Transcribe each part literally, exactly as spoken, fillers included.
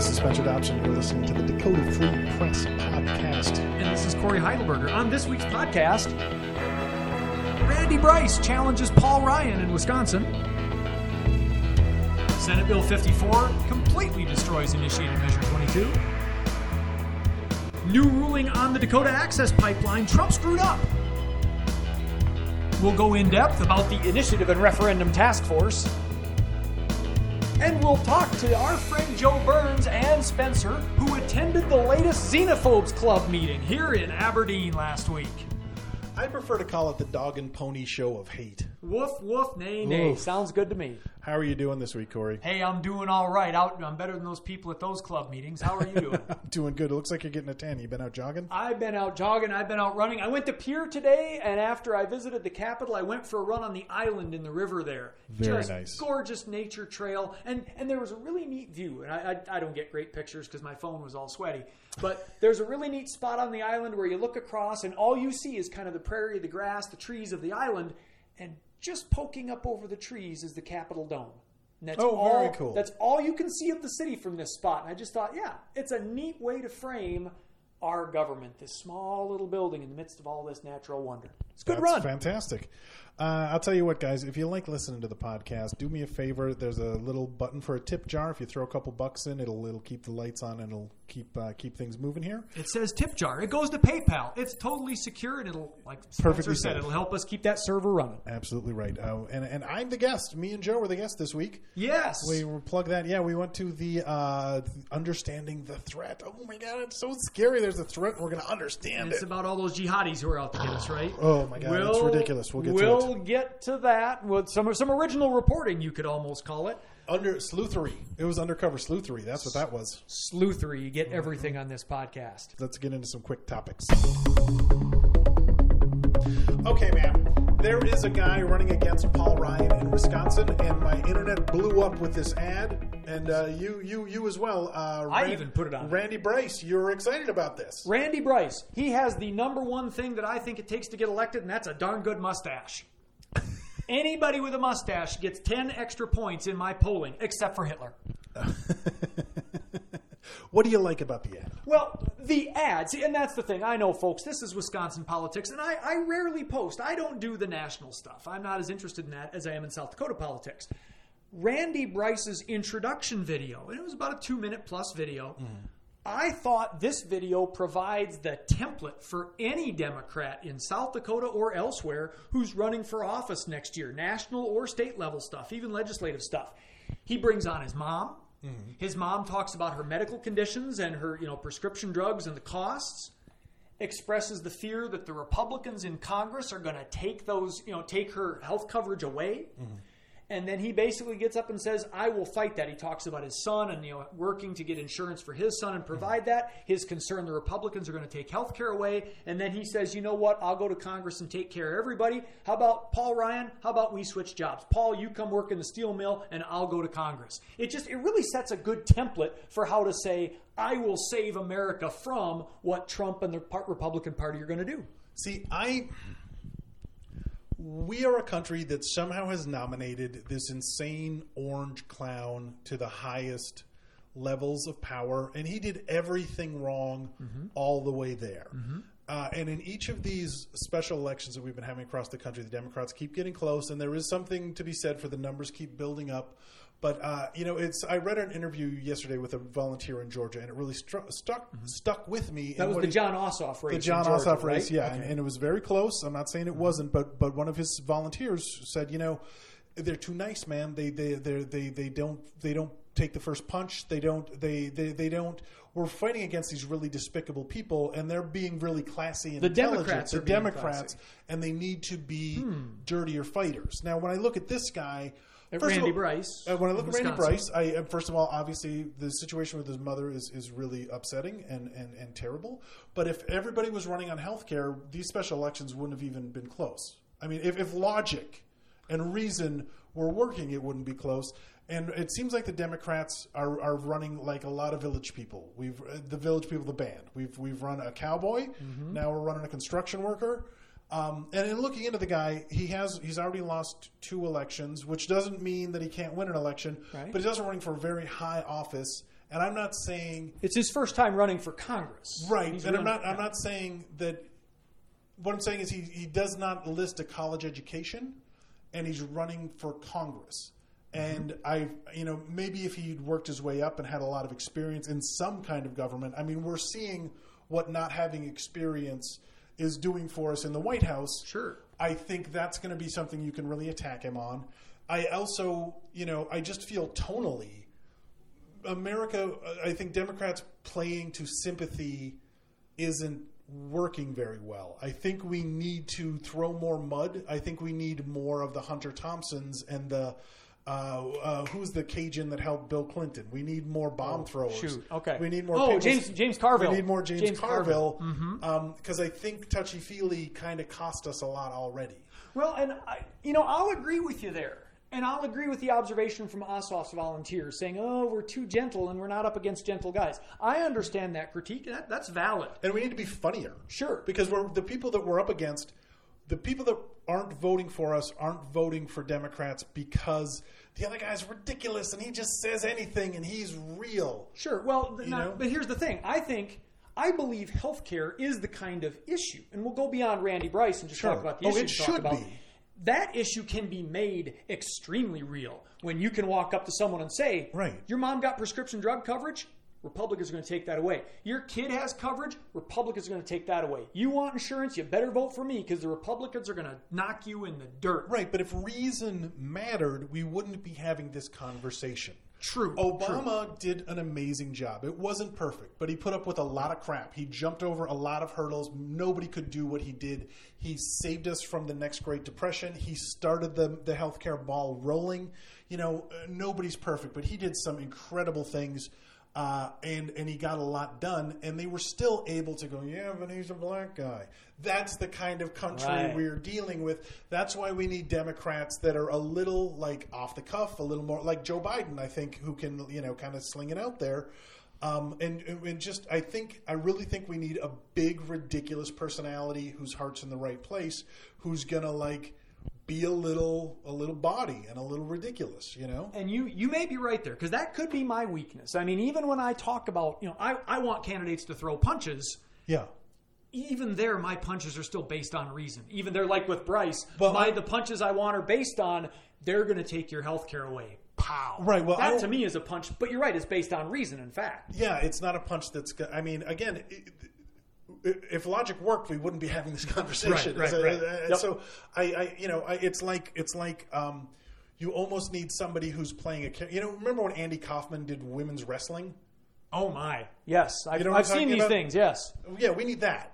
This is Spencer Dobson. You're listening to the Dakota Free Press Podcast. And this is Corey Heidelberger. On this week's podcast, Randy Bryce challenges Paul Ryan in Wisconsin. Senate Bill fifty-four completely destroys Initiated Measure twenty-two. New ruling on the Dakota Access Pipeline. Trump screwed up. We'll go in depth about the Initiative and Referendum Task Force. And we'll talk to our friend Joe Burns and Spencer, who attended the latest Xenophobes Club meeting here in Aberdeen last week. I prefer to call it the dog and pony show of hate. Woof, woof, nay, nay. Oof. Sounds good to me. How are you doing this week, Corey? Hey, I'm doing all right. Out, I'm better than those people at those club meetings. How are you doing? I'm doing good. It looks like you're getting a tan. You been out jogging? I've been out jogging. I've been out running. I went to Pierre today, and after I visited the Capitol, I went for a run on the island in the river there. Very Just nice. Gorgeous nature trail. And, and there was a really neat view. And I, I, I don't get great pictures because my phone was all sweaty. But there's a really neat spot on the island where you look across, and all you see is kind of the prairie, the grass, the trees of the island, and just poking up over the trees is the Capitol Dome. And that's Oh, all, very cool. That's all you can see of the city from this spot. And I just thought, yeah, it's a neat way to frame our government, this small little building in the midst of all this natural wonder. It's a good That's run. Fantastic. Uh, I'll tell you what, guys, if you like listening to the podcast, do me a favor. There's a little button for a tip jar. If you throw a couple bucks in, it'll it'll keep the lights on and it'll keep uh, keep things moving here. It says tip jar. It goes to PayPal. It's totally secure, and it'll, like Spencer Perfectly said, safe. it'll help us keep that server running. Absolutely right. Uh, and and I'm the guest. Me and Joe were the guests this week. Yes. We were plug that. Yeah, we went to the uh, understanding the threat. Oh my God, it's so scary. There's a threat. And we're going to understand And it's it. about all those jihadis who are out to get us, right? Oh my God, it's ridiculous. We'll get to we'll it. get to that with some some original reporting, you could almost call it. Under sleuthery. It was undercover sleuthery. That's what that was. Sleuthery. You get everything on this podcast. Let's get into some quick topics. Okay, man. There is a guy running against Paul Ryan in Wisconsin, and my internet blew up with this ad, and uh, you, you, you as well. Uh, I Rand- even put it on. Randy Bryce, you're excited about this. Randy Bryce. He has the number one thing that I think it takes to get elected, and that's a darn good mustache. Anybody with a mustache gets ten extra points in my polling, except for Hitler. What do you like about the ad? Well, the ads, and that's the thing. I know, folks, this is Wisconsin politics, and I, I rarely post. I don't do the national stuff. I'm not as interested in that as I am in South Dakota politics. Randy Bryce's introduction video, and it was about a two-minute plus video. Mm. I thought this video provides the template for any Democrat in South Dakota or elsewhere who's running for office next year, national or state level stuff, even legislative stuff. He brings on his mom. Mm-hmm. His mom talks about her medical conditions and her, you know, prescription drugs and the costs. Expresses the fear that the Republicans in Congress are going to take those, you know, take her health coverage away. Mm-hmm. And then he basically gets up and says, I will fight that. He talks about his son and, you know, working to get insurance for his son and provide that. His concern the Republicans are going to take health care away. And then he says, you know what? I'll go to Congress and take care of everybody. How about Paul Ryan? How about we switch jobs? Paul, you come work in the steel mill and I'll go to Congress. It just, it really sets a good template for how to say, I will save America from what Trump and the Republican Party are going to do. See, I... We are a country that somehow has nominated this insane orange clown to the highest levels of power, and he did everything wrong mm-hmm. all the way there. Mm-hmm. Uh, and in each of these special elections that we've been having across the country, the Democrats keep getting close, and there is something to be said for the numbers keep building up. But, uh, you know, it's. I read an interview yesterday with a volunteer in Georgia, and it really struck, stuck mm-hmm. stuck with me. That was the he, John Ossoff race. The John in Georgia, Ossoff race, right? yeah. Okay. And, and it was very close. I'm not saying it wasn't, but but one of his volunteers said, you know, they're too nice, man. They they they they they don't they don't take the first punch. They don't they they, they don't. We're fighting against these really despicable people, and they're being really classy and the intelligent. Democrats the are being Democrats, classy. And they need to be hmm. dirtier fighters. Now, when I look at this guy. At First Randy of all, Bryce. Uh, when I look at Wisconsin. Randy Bryce, I uh, first of all, obviously, the situation with his mother is, is really upsetting and, and, and terrible. But if everybody was running on health care, these special elections wouldn't have even been close. I mean, if, if logic and reason were working, it wouldn't be close. And it seems like the Democrats are, are running like a lot of Village People. We've uh, the Village People, the band. We've we've run a cowboy. Mm-hmm. Now we're running a construction worker. Um, and in looking into the guy, he has he's already lost two elections, which doesn't mean that he can't win an election. Right. But he doesn't running for a very high office, And I'm not saying it's his first time running for Congress. Right. He's and I'm running- not I'm not saying that what I'm saying is he, he does not list a college education, and he's running for Congress. And mm-hmm. I, you know, maybe if he'd worked his way up and had a lot of experience in some kind of government, I mean, we're seeing what not having experience is doing for us in the White House. Sure. I think that's going to be something you can really attack him on. I also, you know, I just feel tonally, America, I think Democrats playing to sympathy isn't working very well. I think we need to throw more mud. I think we need more of the Hunter Thompsons and the uh, uh, who's the Cajun that helped Bill Clinton. We need more bomb oh, throwers. Shoot. Okay. We need more. Oh, people. James James Carville. We need more James, James Carville because mm-hmm. um, I think touchy feely kind of cost us a lot already. Well, and I, you know, I'll agree with you there. And I'll agree with the observation from Ossoff's volunteers saying, oh, we're too gentle and we're not up against gentle guys. I understand that critique. That, that's valid. And we need to be funnier. Sure. Because we're the people that we're up against, the people that aren't voting for us aren't voting for Democrats because the other guy's ridiculous and he just says anything and he's real. Sure. Well, you not, know? But here's the thing. I think... I believe healthcare is the kind of issue, and we'll go beyond Randy Bryce and just sure. talk about the oh, issue. it should about. be. That issue can be made extremely real when you can walk up to someone and say, right. your mom got prescription drug coverage? Republicans are going to take that away. Your kid has coverage? Republicans are going to take that away. You want insurance? You better vote for me because the Republicans are going to knock you in the dirt. Right, but if reason mattered, we wouldn't be having this conversation. True. Obama true. did an amazing job. It wasn't perfect, but he put up with a lot of crap. He jumped over a lot of hurdles. Nobody could do what he did. He saved us from the next Great Depression. He started the, the healthcare ball rolling. You know, uh, nobody's perfect, but he did some incredible things. Uh, and, and he got a lot done, and they were still able to go, yeah, but he's a black guy. That's the kind of country right. we're dealing with. That's why we need Democrats that are a little like off the cuff, a little more like Joe Biden, I think, who can, you know, kind of sling it out there. Um, and, and just, I think, I really think we need a big, ridiculous personality whose heart's in the right place, who's going to like, be a little a little body and a little ridiculous, you know? And you you may be right there, because that could be my weakness. I mean, even when I talk about, you know, I, I want candidates to throw punches. Yeah. Even there, my punches are still based on reason. Even there, like with Bryce, well, my I, the punches I want are based on, they're going to take your health care away. Pow. Right. Well, that to me is a punch. But you're right, it's based on reason, in fact. Yeah, it's not a punch that's, I mean, again... It, if logic worked, we wouldn't be having this conversation. Right, right, so, right. Uh, Yep. so I, I, you know, I, it's like it's like um, you almost need somebody who's playing a. You know, remember when Andy Kaufman did women's wrestling? Oh my, yes, I've, you know what I've I'm seen these about? things. Yes, yeah, we need that.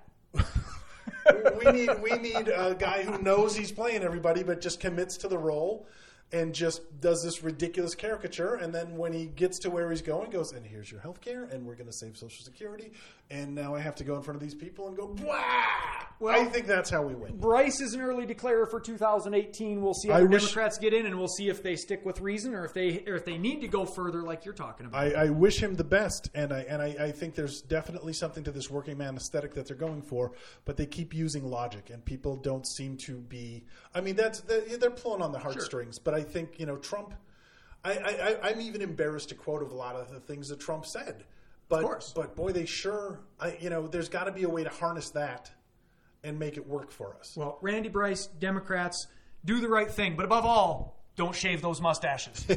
we need we need a guy who knows he's playing everybody, but just commits to the role. And just does this ridiculous caricature, and then when he gets to where he's going, goes, and here's your health care, and we're going to save Social Security, and now I have to go in front of these people and go, wah! Well, I think that's how we win. Bryce is an early declarer for two thousand eighteen. We'll see how I the wish, Democrats get in, and we'll see if they stick with reason or if they or if they need to go further, like you're talking about. I, I wish him the best, and I and I, I think there's definitely something to this working man aesthetic that they're going for, but they keep using logic, and people don't seem to be. I mean, that's they're pulling on the heartstrings, sure. But I think you know Trump. I, I I'm even embarrassed to quote a lot of the things that Trump said, but of course. But boy, they sure. I, you know, there's got to be a way to harness that and make it work for us. Well, Randy Bryce, Democrats, do the right thing, but above all, don't shave those mustaches.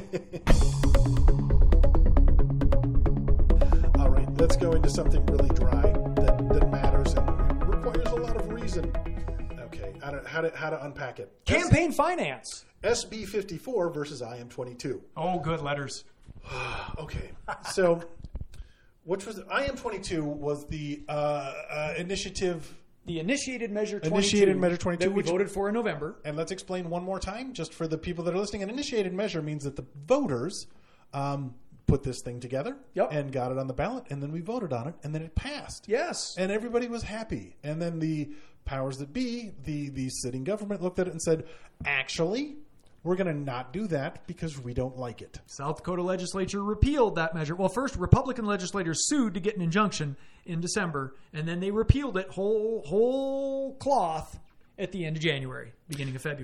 All right, let's go into something really dry that, that matters and requires a lot of reason. Okay, how to, how to, how to unpack it. Campaign S- finance. S B fifty-four versus I M twenty-two. Oh, good letters. Okay, so which was I M twenty-two was the uh, uh, initiative... The initiated measure twenty-two, initiated measure twenty-two that we which, voted for in November. And let's explain one more time, just for the people that are listening. An initiated measure means that the voters um, put this thing together yep. and got it on the ballot, and then we voted on it, and then it passed. Yes. And everybody was happy. And then the powers that be, the, the sitting government, looked at it and said, actually, we're going to not do that because we don't like it. South Dakota legislature repealed that measure. Well, first, Republican legislators sued to get an injunction in December, and then they repealed it whole whole cloth at the end of January, beginning of February.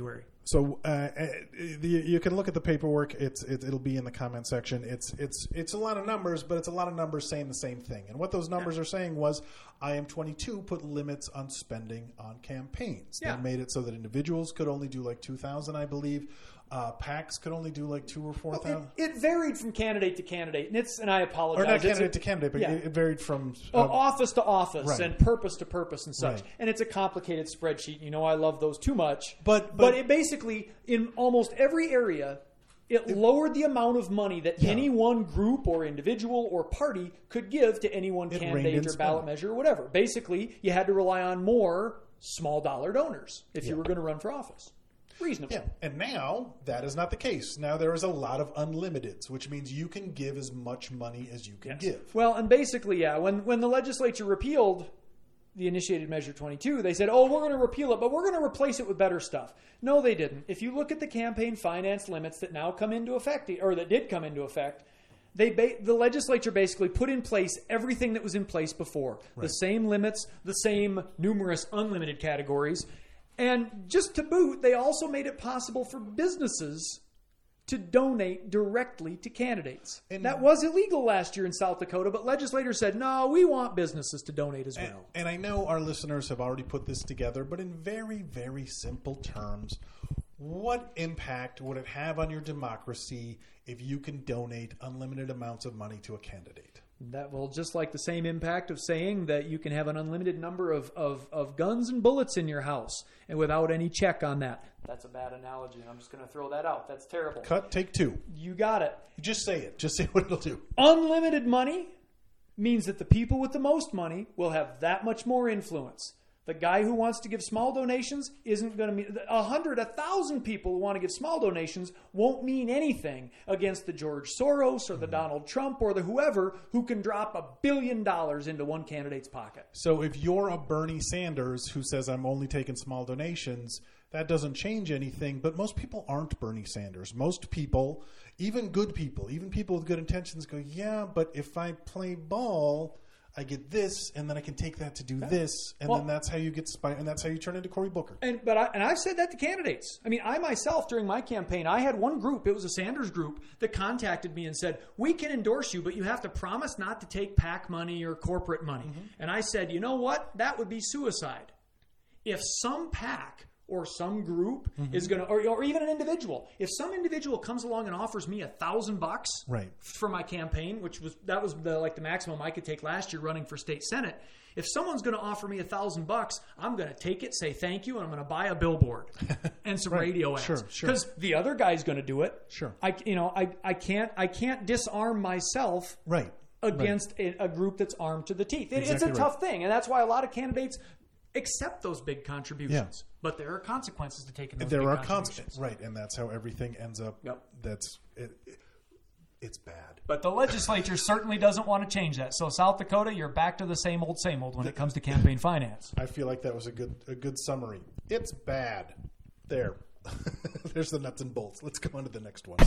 So uh, the, you can look at the paperwork. It's it, it'll be in the comment section. It's it's it's a lot of numbers, but it's a lot of numbers saying the same thing. And what those numbers yeah. are saying was, I M twenty-two put limits on spending on campaigns. Yeah. They made it so that individuals could only do like two thousand, I believe. Uh, PACs could only do like two or four thousand. Well, it, it varied from candidate to candidate, and it's and I apologize. Or not it's candidate a, to candidate, but yeah. it, it varied from uh, uh, office to office right. and purpose to purpose and such. Right. And it's a complicated spreadsheet. You know, I love those too much. But- but, but- it basically, in almost every area, it, it lowered the amount of money that Yeah. any one group or individual or party could give to any one It reined candidate in or ballot spending. measure or whatever. Basically, you had to rely on more small dollar donors if Yeah. you were going to run for office. Reasonable. Yeah, and now that is not the case. Now there is a lot of unlimiteds, which means you can give as much money as you can Yes. give. Well, and basically, yeah, when when the legislature repealed the initiated Measure twenty-two, they said, oh, we're going to repeal it, but we're going to replace it with better stuff. No, they didn't. If you look at the campaign finance limits that now come into effect, or that did come into effect, they ba- the legislature basically put in place everything that was in place before. Right. The same limits, the same numerous unlimited categories. And just to boot, they also made it possible for businesses to donate directly to candidates. And- that was illegal last year in South Dakota, but legislators said, no, we want businesses to donate as well. And, and I know our listeners have already put this together, but in very, very simple terms, what impact would it have on your democracy if you can donate unlimited amounts of money to a candidate? That will just like the same impact of saying that you can have an unlimited number of, of, of guns and bullets in your house and without any check on that. That's a bad analogy, and I'm just going to throw that out. That's terrible. Cut, take two. You got it. Just say it. Just say what it'll do. Unlimited money means that the people with the most money will have that much more influence. The guy who wants to give small donations isn't going to mean a hundred, a thousand people who want to give small donations won't mean anything against the George Soros or the Donald Trump or the whoever who can drop a billion dollars into one candidate's pocket. So if you're a Bernie Sanders who says, I'm only taking small donations, that doesn't change anything. But most people aren't Bernie Sanders. Most people, even good people, even people with good intentions go, yeah, but if I play ball, I get this, and then I can take that to do this, and Well- then that's how you get spy, and that's how you turn into Cory Booker. And but I, and I've said that to candidates. I mean, I myself during my campaign, I had one group. It was a Sanders group that contacted me and said, "We can endorse you, but you have to promise not to take PAC money or corporate money." Mm-hmm. And I said, "You know what? That would be suicide. If some PAC or some group mm-hmm. is going to, or, or even an individual, if some individual comes along and offers me a thousand bucks Right. for my campaign, which was that was the like the maximum I could take last year running for state senate." If someone's going to offer me a thousand bucks, I'm going to take it, say thank you, and I'm going to buy a billboard and some Right. radio ads. Sure, sure. Because the other guy's going to do it. Sure. I, you know, I, I can't, I can't disarm myself Right. against a, a group that's armed to the teeth. It, Exactly it's a right. tough thing, and that's why a lot of candidates accept those big contributions. Yeah. But there are consequences to taking those There big are contributions. consequences, right? And that's how everything ends up. Yep. That's it, it, it's bad. But the legislature certainly doesn't want to change that. So South Dakota, you're back to the same old, same old when it comes to campaign finance. I feel like that was a good a good summary. It's bad. There. There's the nuts and bolts. Let's go on to the next one.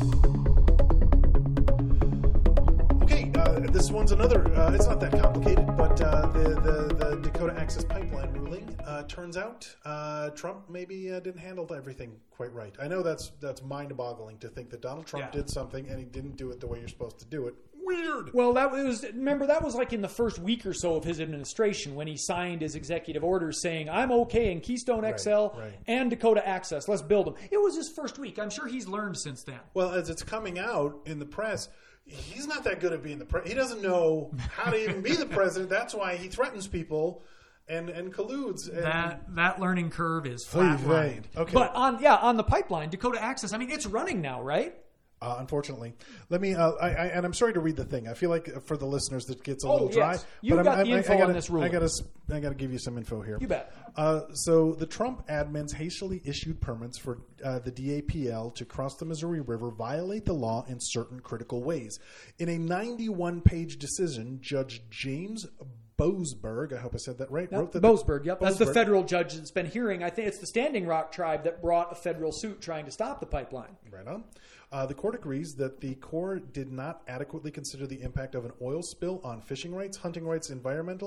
Okay, uh, this one's another. Uh, it's not that complicated, but uh, the, the the Dakota Access Pipeline ruling uh, turns out uh, Trump maybe uh, didn't handle everything quite right. I know that's that's mind-boggling to think that Donald Trump Yeah. did something and he didn't do it the way you're supposed to do it. Weird. Well, that was remember that was like in the first week or so of his administration when he signed his executive orders saying I'm okay in Keystone X L right. and Dakota Access. Let's build them. It was his first week. I'm sure he's learned since then. Well, as it's coming out in the press, he's not that good at being the president. He doesn't know how to even be the president. That's why he threatens people and, and colludes. And That that learning curve is Right, flatlined. right. Okay. But on yeah on the pipeline, Dakota Access. I mean, it's running now, right? Uh, unfortunately, let me. Uh, I, I, and I'm sorry to read the thing. I feel like for the listeners that gets a Oh, little dry. yes. You but got I'm, the I'm, info I, I gotta, on this ruling. I got to. I got to give you some info here. You bet. Uh, so the Trump admins hastily issued permits for uh, the D A P L to cross the Missouri River, violate the law in certain critical ways. In a ninety-one page decision, Judge James Boasberg, I hope I said that right. No, wrote that Boasberg, yep. That's the Boasberg. federal judge that's been hearing. I think it's the Standing Rock tribe that brought a federal suit trying to stop the pipeline. Right on. Uh, the court agrees that the Corps did not adequately consider the impact of an oil spill on fishing rights, hunting rights, environmental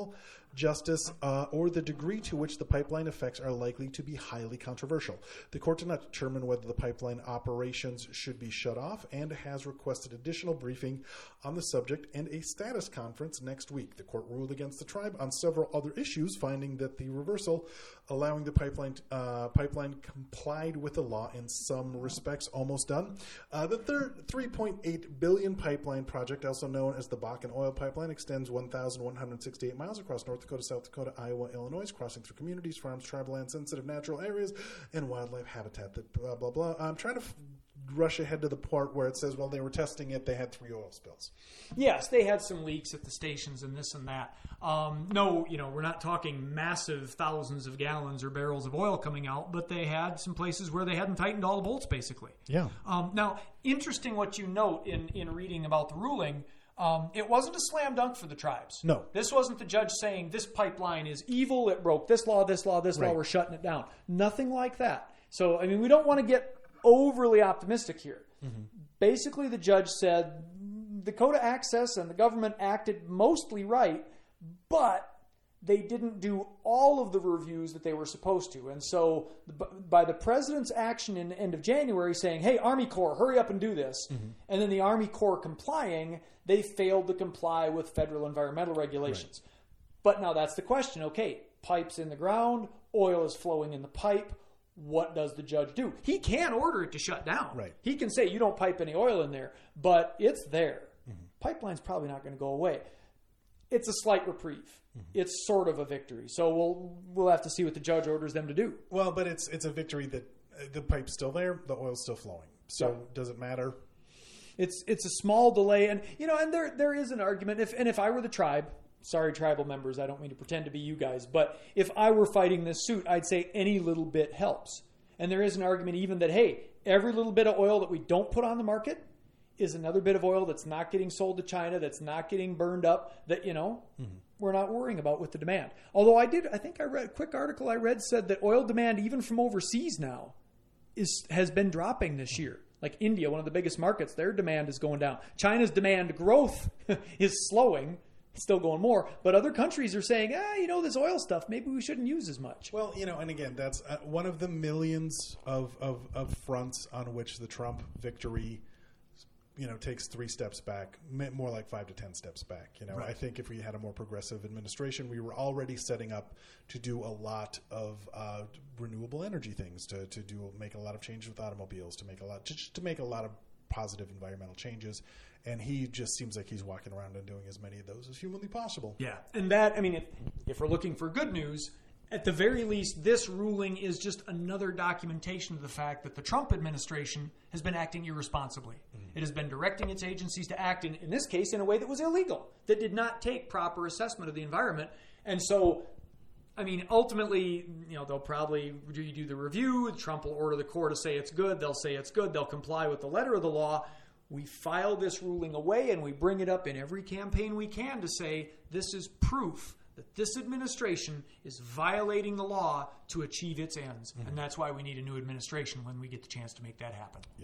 justice, uh, or the degree to which the pipeline effects are likely to be highly controversial. The court did not determine whether the pipeline operations should be shut off and has requested additional briefing on the subject and a status conference next week. The court ruled against the tribe on several other issues, finding that the reversal allowing the pipeline uh, pipeline complied with the law in some respects. Almost done. Uh, the third three point eight billion dollars pipeline project, also known as the Bakken Oil Pipeline, extends one thousand one hundred sixty-eight miles across North Dakota, South Dakota, Iowa, Illinois, crossing through communities, farms, tribal land, sensitive natural areas, and wildlife habitat. That blah, blah, blah. I'm trying to f- rush ahead to the part where it says, well, they were testing it, they had three oil spills. Yes, they had some leaks at the stations and this and that. Um, no, you know, we're not talking massive thousands of gallons or barrels of oil coming out, but they had some places where they hadn't tightened all the bolts, basically. Yeah. Um, now, interesting what you note in, in reading about the ruling. Um, it wasn't a slam dunk for the tribes. No. This wasn't the judge saying this pipeline is evil, it broke this law, this law, this Right. law, we're shutting it down. Nothing like that. So, I mean, we don't want to get overly optimistic here. Mm-hmm. Basically, the judge said Dakota Access and the government acted mostly right, but they didn't do all of the reviews that they were supposed to. And so by the president's action in the end of January saying, hey, Army Corps, hurry up and do this, mm-hmm. and then the Army Corps complying, they failed to comply with federal environmental regulations. Right. But now that's the question. Okay, pipes in the ground, oil is flowing in the pipe. What does the judge do? He can order it to shut down. Right. He can say you don't pipe any oil in there, but it's there. Mm-hmm. Pipeline's probably not going to go away. It's a slight reprieve. Mm-hmm. It's sort of a victory. So we'll we'll have to see what the judge orders them to do. Well, but it's it's a victory that uh, the pipe's still there, the oil's still flowing. So yeah. Does it matter? It's it's a small delay, and you know, and there there is an argument. If and if I were the tribe. Sorry, tribal members, I don't mean to pretend to be you guys, but if I were fighting this suit, I'd say any little bit helps. And there is an argument even that, hey, every little bit of oil that we don't put on the market is another bit of oil that's not getting sold to China, that's not getting burned up, that, you know, mm-hmm. we're not worrying about with the demand. Although I did, I think I read, a quick article I read said that oil demand, even from overseas now, is has been dropping this year. Like India, one of the biggest markets, their demand is going down. China's demand growth is slowing. Still going more, but other countries are saying, ah, you know, this oil stuff, maybe we shouldn't use as much. Well, you know, and again, that's uh, one of the millions of, of, of fronts on which the Trump victory, you know, takes three steps back, more like five to ten steps back. You know, right. I think if we had a more progressive administration, we were already setting up to do a lot of uh, renewable energy things, to to do make a lot of changes with automobiles, to make a lot to, to make a lot of positive environmental changes. And he just seems like he's walking around and doing as many of those as humanly possible. Yeah. And that, I mean, if, if we're looking for good news, at the very least, this ruling is just another documentation of the fact that the Trump administration has been acting irresponsibly. Mm-hmm. It has been directing its agencies to act, in, in this case, in a way that was illegal, that did not take proper assessment of the environment. And so, I mean, ultimately, you know, they'll probably redo the review. Trump will order the court to say it's good. They'll say it's good. They'll comply with the letter of the law. We file this ruling away and we bring it up in every campaign we can to say this is proof that this administration is violating the law to achieve its ends. Mm-hmm. And that's why we need a new administration when we get the chance to make that happen. Yeah.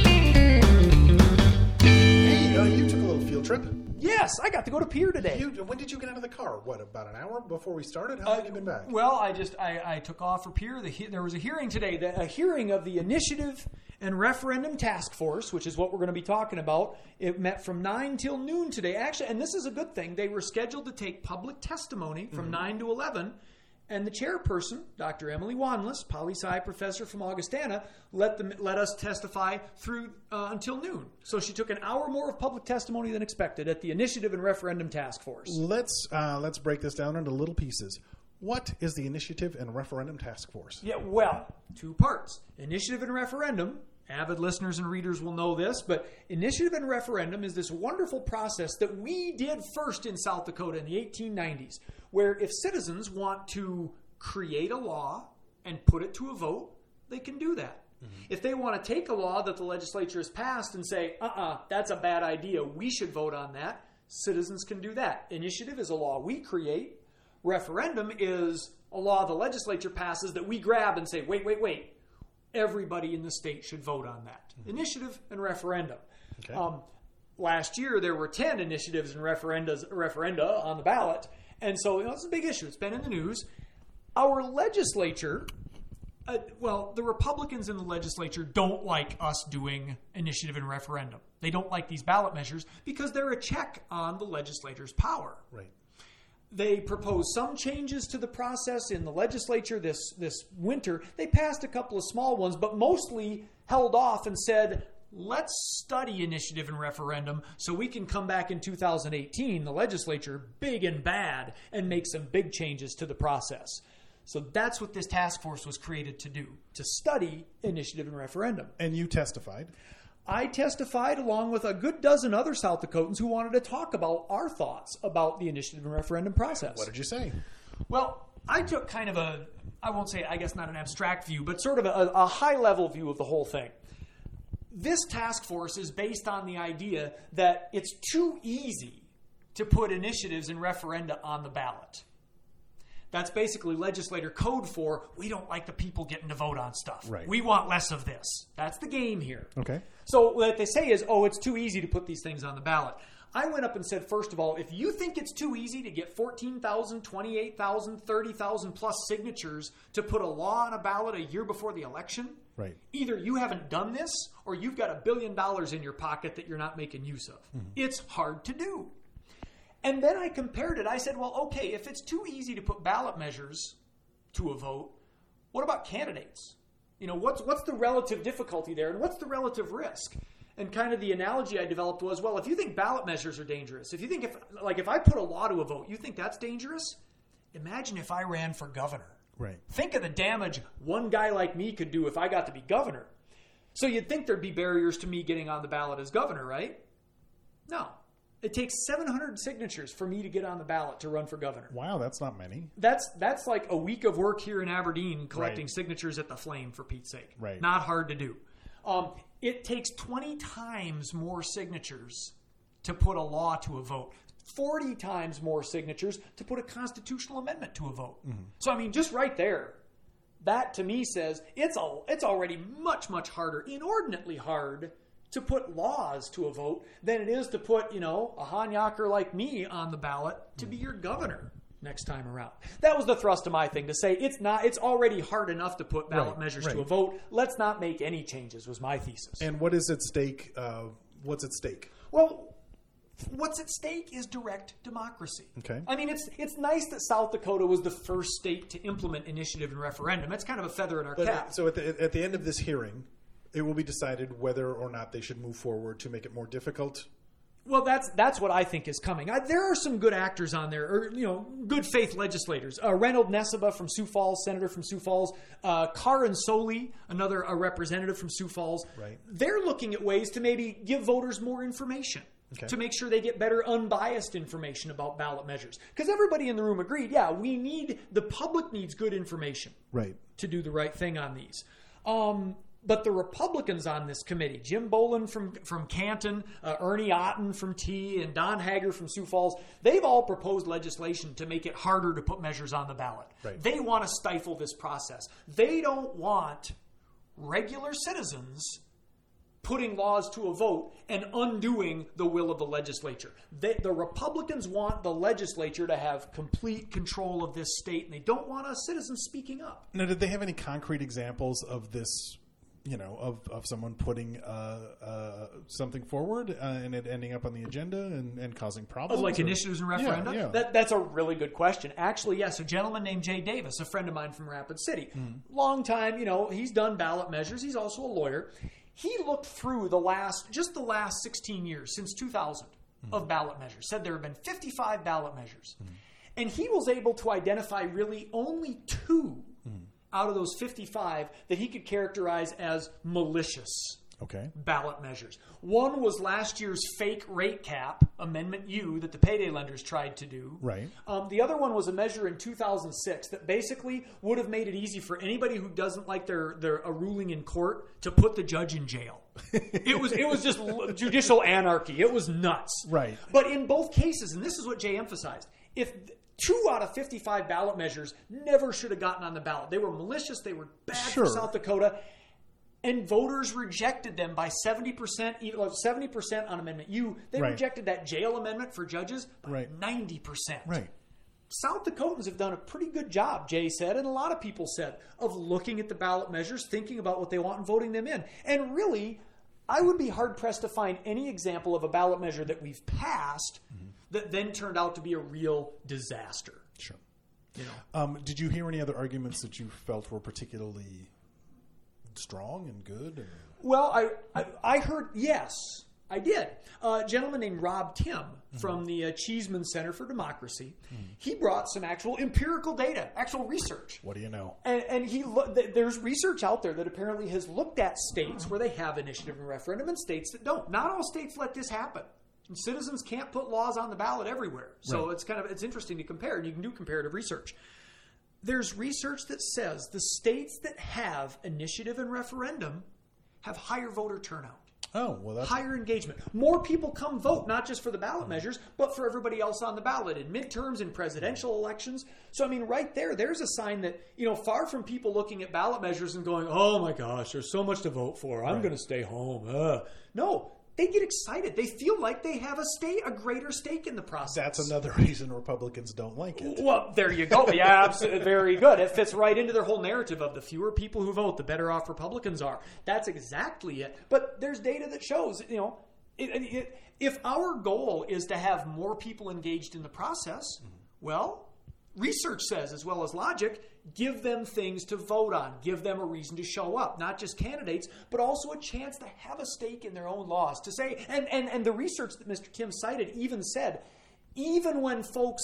Hey, uh, you took a little field trip. Yes, I got to go to Pierre today. You, when did you get out of the car? What, about an hour before we started? How long uh, have you been back? Well, I just I, I took off for Pierre. The, there was a hearing today, the, a hearing of the Initiative and Referendum Task Force, which is what we're going to be talking about. It met from nine till noon today. Actually, and this is a good thing. They were scheduled to take public testimony from mm-hmm. nine to eleven. And the chairperson, Doctor Emily Wanless, poli-sci professor from Augustana, let them let us testify through uh, until noon. So she took an hour more of public testimony than expected at the Initiative and Referendum Task Force. Let's uh, let's break this down into little pieces. What is the Initiative and Referendum Task Force? Yeah, well, two parts. Initiative and Referendum. Avid listeners and readers will know this, but Initiative and Referendum is this wonderful process that we did first in South Dakota in the eighteen nineties, where if citizens want to create a law and put it to a vote, they can do that. Mm-hmm. If they want to take a law that the legislature has passed and say, uh-uh, that's a bad idea, we should vote on that, citizens can do that. Initiative is a law we create. Referendum is a law the legislature passes that we grab and say, wait, wait, wait. Everybody in the state should vote on that. Mm-hmm. Initiative and referendum. Okay. Um, last year there were ten initiatives and referendas, referenda on the ballot. And so, you know, it's a big issue. It's been in the news. Our legislature, uh, well, the Republicans in the legislature don't like us doing initiative and referendum. They don't like these ballot measures because they're a check on the legislature's power. Right. They proposed some changes to the process in the legislature this, this winter. They passed a couple of small ones, but mostly held off and said, let's study initiative and referendum so we can come back in two thousand eighteen, the legislature, big and bad, and make some big changes to the process. So that's what this task force was created to do, to study initiative and referendum. And you testified. I testified along with a good dozen other South Dakotans who wanted to talk about our thoughts about the initiative and referendum process. What did you say? Well, I took kind of a, I won't say, I guess not an abstract view, but sort of a, a high-level view of the whole thing. This task force is based on the idea that it's too easy to put initiatives and referenda on the ballot. That's basically legislator code for, we don't like the people getting to vote on stuff. Right. We want less of this. That's the game here. Okay. So what they say is, oh, it's too easy to put these things on the ballot. I went up and said, first of all, if you think it's too easy to get fourteen thousand, twenty-eight thousand, thirty thousand plus signatures to put a law on a ballot a year before the election, right, either you haven't done this or you've got a billion dollars in your pocket that you're not making use of. Mm-hmm. It's hard to do. And then I compared it. I said, well, okay, if it's too easy to put ballot measures to a vote, what about candidates? You know, what's what's the relative difficulty there and what's the relative risk? And kind of the analogy I developed was, well, if you think ballot measures are dangerous, if you think if like if I put a law to a vote, you think that's dangerous? Imagine if I ran for governor. Right. Think of the damage one guy like me could do if I got to be governor. So you'd think there'd be barriers to me getting on the ballot as governor, right? No. It takes seven hundred signatures for me to get on the ballot to run for governor. Wow, that's not many. That's that's like a week of work here in Aberdeen collecting right. signatures at the Flame, for Pete's sake. Right. Not hard to do. Um, it takes twenty times more signatures to put a law to a vote. forty times more signatures to put a constitutional amendment to a vote. Mm-hmm. So, I mean, just right there, that to me says it's a, it's already much, much harder, inordinately hard, to put laws to a vote than it is to put, you know, a Hanyaker like me on the ballot to be your governor next time around. That was the thrust of my thing, to say it's not, it's already hard enough to put ballot right, measures right. to a vote. Let's not make any changes, was my thesis. And what is at stake? Uh, what's at stake? Well, what's at stake is direct democracy. Okay. I mean, it's it's nice that South Dakota was the first state to implement initiative and referendum. It's kind of a feather in our but, cap. So at the, at the end of this hearing, it will be decided whether or not they should move forward to make it more difficult. Well, that's that's what I think is coming. I, there are some good actors on there, or you know, good faith legislators. Uh, Reynold Neseba from Sioux Falls, senator from Sioux Falls. Uh, Karin Soli, another a representative from Sioux Falls. Right. They're looking at ways to maybe give voters more information. Okay. To make sure they get better unbiased information about ballot measures. Because everybody in the room agreed, yeah, we need, the public needs good information right. to do the right thing on these. Um, but the Republicans on this committee, Jim Bolin from, from Canton, uh, Ernie Otten from T, and Don Hager from Sioux Falls, they've all proposed legislation to make it harder to put measures on the ballot. Right. They want to stifle this process. They don't want regular citizens putting laws to a vote and undoing the will of the legislature. They, the Republicans want the legislature to have complete control of this state, and they don't want a citizen speaking up. Now, did they have any concrete examples of this, you know, of, of someone putting uh, uh, something forward uh, and it ending up on the agenda and, and causing problems? Oh, like or? initiatives and referenda? Yeah, yeah. That, that's a really good question. Actually, yes, a gentleman named Jay Davis, a friend of mine from Rapid City. Mm. Long time, you know, he's done ballot measures. He's also a lawyer. He looked through the last, just the last sixteen years, since two thousand, mm-hmm. of ballot measures. Said there have been fifty-five ballot measures. Mm-hmm. And he was able to identify really only two mm-hmm. out of those fifty-five that he could characterize as malicious okay. ballot measures. One was last year's fake rate cap, Amendment U, that the payday lenders tried to do. Right. Um, the other one was a measure in two thousand six that basically would have made it easy for anybody who doesn't like their, their a ruling in court to put the judge in jail. It was it was just judicial anarchy. It was nuts. Right. But in both cases, and this is what Jay emphasized, if two out of fifty-five ballot measures never should have gotten on the ballot. They were malicious. They were bad sure. for South Dakota. and voters rejected them by seventy percent, seventy percent on Amendment U. They Right. rejected that jail amendment for judges by Right. ninety percent. Right. South Dakotans have done a pretty good job, Jay said, and a lot of people said, of looking at the ballot measures, thinking about what they want and voting them in. And really, I would be hard-pressed to find any example of a ballot measure that we've passed mm-hmm. that then turned out to be a real disaster. Sure. You know? Um, did you hear any other arguments that you felt were particularly strong and good? Or? Well, I, I I heard, yes, I did. Uh, a gentleman named Rob Tim mm-hmm. from the uh, Cheeseman Center for Democracy, mm-hmm. he brought some actual empirical data, actual research. What do you know? And, and he lo- th- there's research out there that apparently has looked at states where they have initiative and referendum and states that don't. Not all states let this happen. And citizens can't put laws on the ballot everywhere. So right. it's kind of it's interesting to compare, and you can do comparative research. There's research that says the states that have initiative and referendum have higher voter turnout. Oh, well, that's... Higher engagement. More people come vote, not just for the ballot measures, but for everybody else on the ballot in midterms and presidential elections. So, I mean, right there, there's a sign that, you know, far from people looking at ballot measures and going, oh, my gosh, there's so much to vote for. I'm right. going to stay home. Uh. No. They get excited. They feel like they have a stake, a greater stake in the process. That's another reason Republicans don't like it. Well, there you go. Yeah, absolutely. Very good. It fits right into their whole narrative of the fewer people who vote, the better off Republicans are. That's exactly it. But there's data that shows, you know, it, it, if our goal is to have more people engaged in the process, mm-hmm. well, research says, as well as logic, give them things to vote on. Give them a reason to show up. Not just candidates, but also a chance to have a stake in their own laws. To say, and, and, and the research that Mister Kim cited even said, even when folks,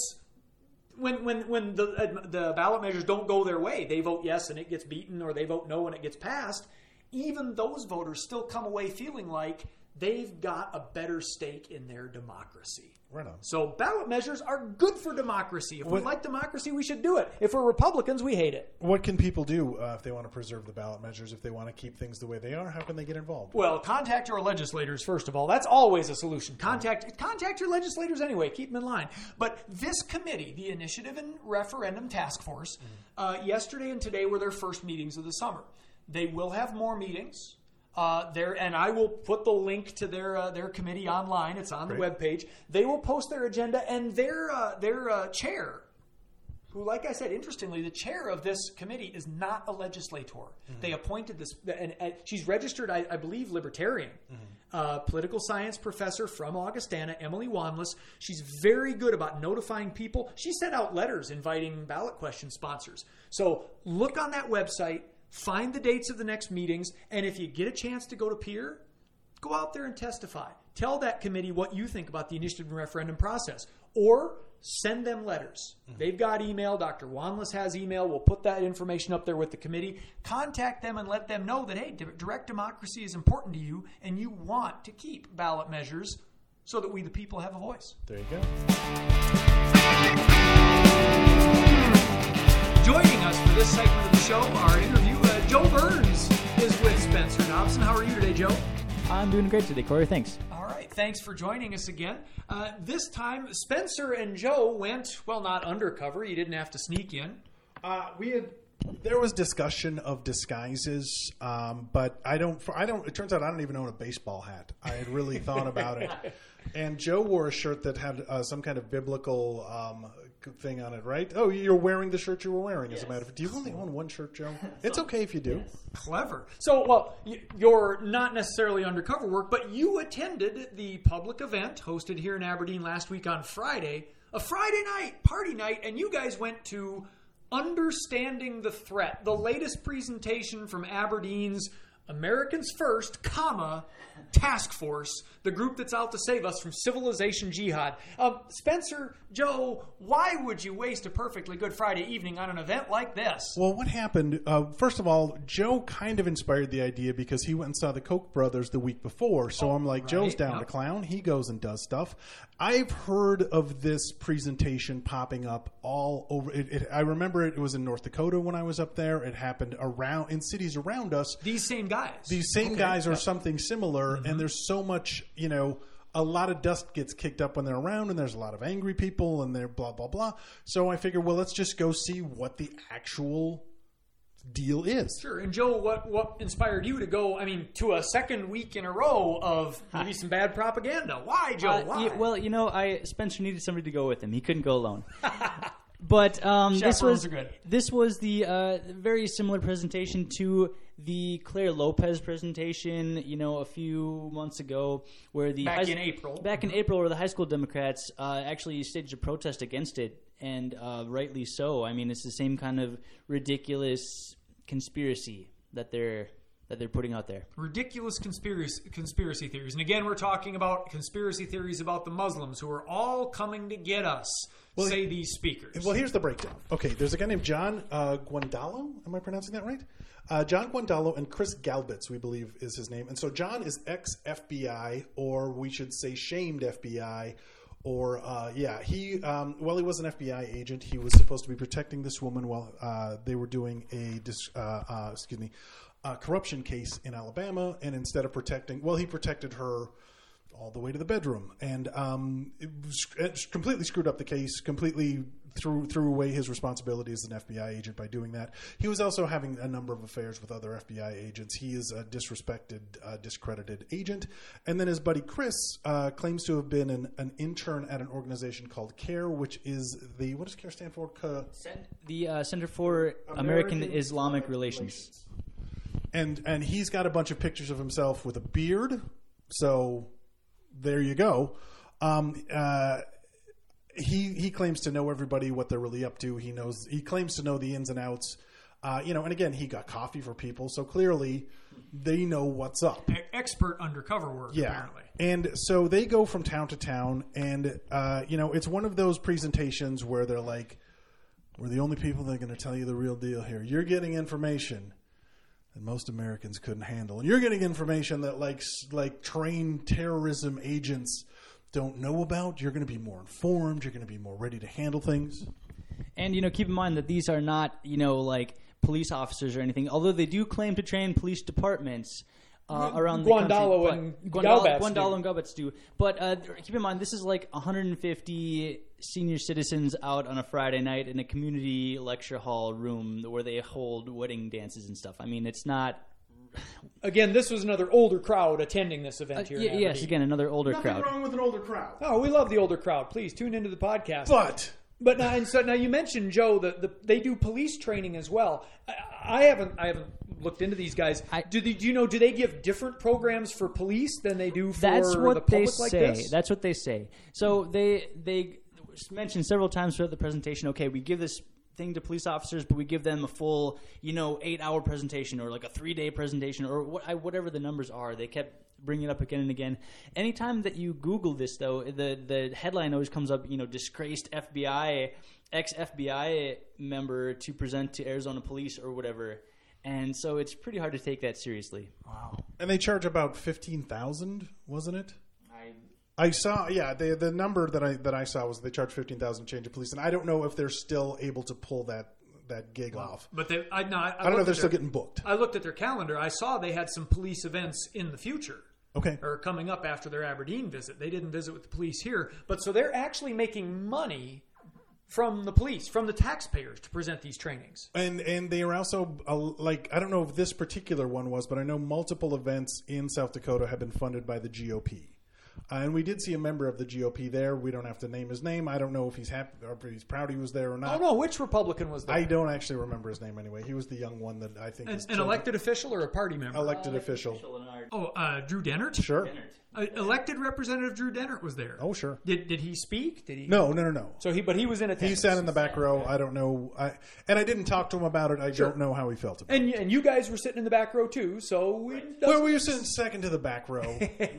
when when when the uh, the ballot measures don't go their way, they vote yes and it gets beaten, or they vote no and it gets passed, even those voters still come away feeling like they've got a better stake in their democracy. Right on. So ballot measures are good for democracy. If what, we like democracy, we should do it. If we're Republicans, we hate it. What can people do uh, if they want to preserve the ballot measures, if they want to keep things the way they are? How can they get involved? Well, contact your legislators, first of all. That's always a solution. Contact right. contact your legislators anyway. Keep them in line. But this committee, the Initiative and Referendum Task Force, mm-hmm. uh, yesterday and today were their first meetings of the summer. They will have more meetings. Uh, there, and I will put the link to their uh, their committee online. It's on the Great. webpage. They will post their agenda, and their uh, their uh, chair, who, like I said, interestingly, the chair of this committee is not a legislator. Mm-hmm. They appointed this, and, and she's registered, I, I believe, libertarian, mm-hmm. uh, political science professor from Augustana, Emily Wanless. She's very good about notifying people. She sent out letters inviting ballot question sponsors. So look on that website. Find the dates of the next meetings, and if you get a chance to go to Pierre, go out there and testify. Tell that committee what you think about the initiative and referendum process, or send them letters. Mm-hmm. They've got email. Doctor Wanless has email. We'll put that information up there with the committee. Contact them and let them know that, hey, direct democracy is important to you, and you want to keep ballot measures so that we, the people, have a voice. There you go. Joining us for this segment of the show, our interview, uh, Joe Burns is with Spencer Dobson. How are you today, Joe? I'm doing great today, Corey. Thanks. All right. Thanks for joining us again. Uh, this time, Spencer and Joe went, well, not undercover. You didn't have to sneak in. Uh, we had... There was discussion of disguises, um, but I don't. I don't. It turns out I don't even own a baseball hat. I had really thought about it, and Joe wore a shirt that had uh, some kind of biblical um, thing on it, right? Oh, you're wearing the shirt you were wearing. Yes. As a matter of fact, do you only own one shirt, Joe? It's okay if you do. Yes. Clever. So, well, you're not necessarily undercover work, but you attended the public event hosted here in Aberdeen last week on Friday, a Friday night party night, and you guys went to Understanding the Threat, the latest presentation from Aberdeen's Americans First, comma, Task Force, the group that's out to save us from civilization jihad. Um, Spencer, Joe, why would you waste a perfectly good Friday evening on an event like this? Well, what happened, uh, first of all, Joe kind of inspired the idea because he went and saw the Koch brothers the week before. So oh, I'm like, right. Joe's down yep. to clown. He goes and does stuff. I've heard of this presentation popping up all over. It, it, I remember it, it was in North Dakota when I was up there. It happened around in cities around us. These same guys. These same okay. guys or yep. something similar. Mm-hmm. And there's so much, you know, a lot of dust gets kicked up when they're around, and there's a lot of angry people, and they're blah, blah, blah. So I figured, well, let's just go see what the actual deal is. Sure. And Joe, what what inspired you to go, I mean, to a second week in a row of maybe some bad propaganda? Why, Joe? Uh, Why? yeah, well, you know, I Spencer needed somebody to go with him. He couldn't go alone. But um, this Chaperones was are good. this was the uh, very similar presentation to the Claire Lopez presentation, you know, a few months ago, where the Back high, in April. back in April, where the high school Democrats uh, actually staged a protest against it, and uh, rightly so. I mean, it's the same kind of ridiculous conspiracy that they're that they're putting out there. Ridiculous conspiracy conspiracy theories. And again, we're talking about conspiracy theories about the Muslims who are all coming to get us, Well, say these speakers. Well, here's the breakdown. Okay, there's a guy named John uh, Guandalo. Am I pronouncing that right? Uh, John Guandalo and Chris Galbitz, we believe, is his name. And so John is ex-F B I, or we should say shamed F B I, or, uh, yeah, he, um, well, he was an F B I agent. He was supposed to be protecting this woman while uh, they were doing a, dis- uh, uh, excuse me, a corruption case in Alabama. And instead of protecting, well, he protected her all the way to the bedroom, and um, it, was, it completely screwed up the case, completely threw threw away his responsibility as an F B I agent by doing that. He was also having a number of affairs with other F B I agents. He is a disrespected, uh, discredited agent. And then his buddy Chris uh, claims to have been an, an intern at an organization called CARE, which is the, what does CARE stand for? Ca- The uh, Center for American, American Islamic Relations. Relations. And and he's got a bunch of pictures of himself with a beard, so there you go. Um, uh, he he claims to know everybody, what they're really up to. He knows. He claims to know the ins and outs. Uh, you know, and again, he got coffee for people, so clearly they know what's up. Expert undercover work, yeah. apparently. And so they go from town to town, and uh, you know, it's one of those presentations where they're like, "We're the only people that are going to tell you the real deal here. You're getting information that most Americans couldn't handle, and you're getting information that like like trained terrorism agents don't know about. You're going to be more informed. You're going to be more ready to handle things." And, you know, keep in mind that these are not, you know, like police officers or anything, although they do claim to train police departments uh, around Guandalo the country. and Guandalo, Galbetz Guandalo do. and Galbetz do. But uh, keep in mind, this is like one hundred fifty senior citizens out on a Friday night in a community lecture hall room where they hold wedding dances and stuff. I mean, it's not... Again, this was another older crowd attending this event Uh, here. y- in Aberdeen. yes, again, another older Nothing crowd. wrong with an older crowd. Oh, we love the older crowd. Please tune into the podcast. But But now, and so now you mentioned, Joe, that the, they do police training as well. I, I haven't, I haven't looked into these guys. I- do, they, do you know? Do they give different programs for police than they do for That's the what public they like say. this? That's what they say. So they they mentioned several times throughout the presentation. Okay, we give this thing to police officers, but we give them a full, you know, eight-hour presentation or like a three-day presentation or what, I, whatever the numbers are. They kept bringing it up again and again. Anytime that you Google this, though, the the headline always comes up. You know, disgraced F B I ex-F B I member to present to Arizona police or whatever. And so it's pretty hard to take that seriously. Wow. and they charge about fifteen thousand, wasn't it? I I saw, yeah, they, the number that I that I saw was they charge fifteen thousand change of police, and I don't know if they're still able to pull that that gig off. But they, I, no, I, I, I don't know if looked they're at still their- getting booked. I looked at their calendar. I saw they had some police events in the future. Okay. Or coming up after their Aberdeen visit. They didn't visit with the police here. But so they're actually making money from the police, from the taxpayers to present these trainings. And and they are also uh, like, I don't know if this particular one was, but I know multiple events in South Dakota have been funded by the G O P. Uh, and we did see a member of the G O P there. We don't have to name his name. I don't know if he's happy or if he's proud he was there or I not. don't know. Which Republican was that? I don't actually remember his name anyway. He was the young one that I think An, is an elected official or a party member? elected official. Oh, uh, Drew Dennert? Sure. Uh, elected Representative Drew Dennert was there. Oh, sure. Did did he speak? Did he? No, no, no, no. So he, but he was in attendance. He sat in the back row. I don't know. I and I didn't talk to him about it. I Sure. don't know how he felt about And it. and you guys were sitting in the back row too. So it Well, doesn't- we were sitting second to the back row.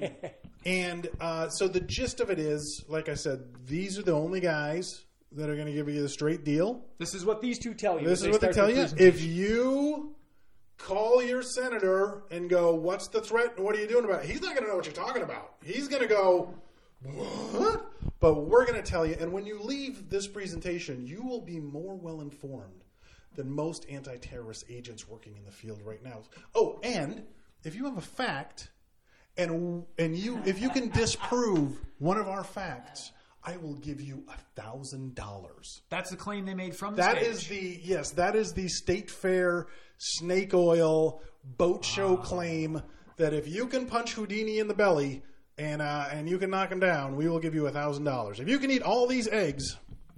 And uh, so the gist of it is, like I said, these are the only guys that are going to give you the straight deal. this is what these two tell you. This as is what they start tell their you. presentation. If you call your senator and go, "What's the threat? And what are you doing about it?" He's not going to know what you're talking about. He's going to go, "What?" But we're going to tell you. And when you leave this presentation, you will be more well informed than most anti-terrorist agents working in the field right now. Oh, and if you have a fact, and and you if you can disprove one of our facts, I will give you a thousand dollars. That's the claim they made from the That stage. is the yes, that is the State Fair snake oil boat show claim that if you can punch Houdini in the belly and uh, and you can knock him down, we will give you a thousand dollars. If you can eat all these eggs,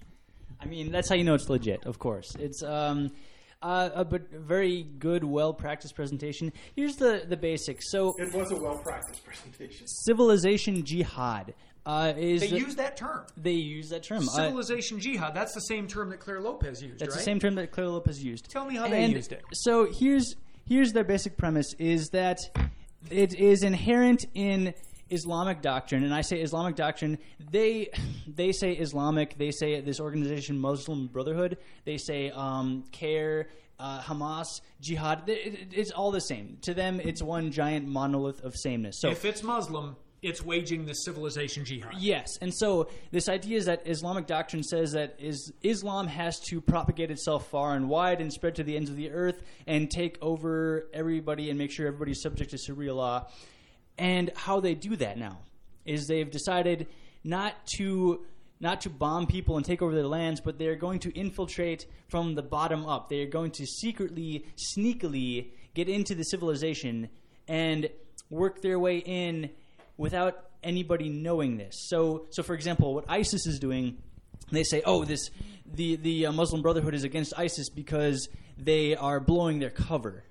I mean, that's how you know it's legit. Of course, it's um, uh, a but very good, well practiced presentation. Here's the the basics. So, it was a well practiced presentation. civilization jihad. Uh, is They the, use that term. They use that term. Uh, Civilization jihad. That's the same term that Claire Lopez used, That's right? the same term that Claire Lopez used. Tell me how they And used it. So here's here's their basic premise: is that it is inherent in Islamic doctrine, and I say Islamic doctrine. They they say Islamic. They say this organization, Muslim Brotherhood. They say um, CARE, uh, Hamas, Jihad. It, it, it's all the same to them. It's one giant monolith of sameness. So If it's Muslim, it's waging the civilization jihad. yes, and so this idea is that Islamic doctrine says that is Islam has to propagate itself far and wide and spread to the ends of the earth and take over everybody and make sure everybody's subject to Sharia law. And how they do that now is they've decided not to not to bomb people and take over their lands, but they're going to infiltrate from the bottom up. They're going to secretly, sneakily get into the civilization and work their way in without anybody knowing this. So, so for example, what ISIS is doing, they say, "Oh, this the the uh, Muslim Brotherhood is against ISIS because they are blowing their cover."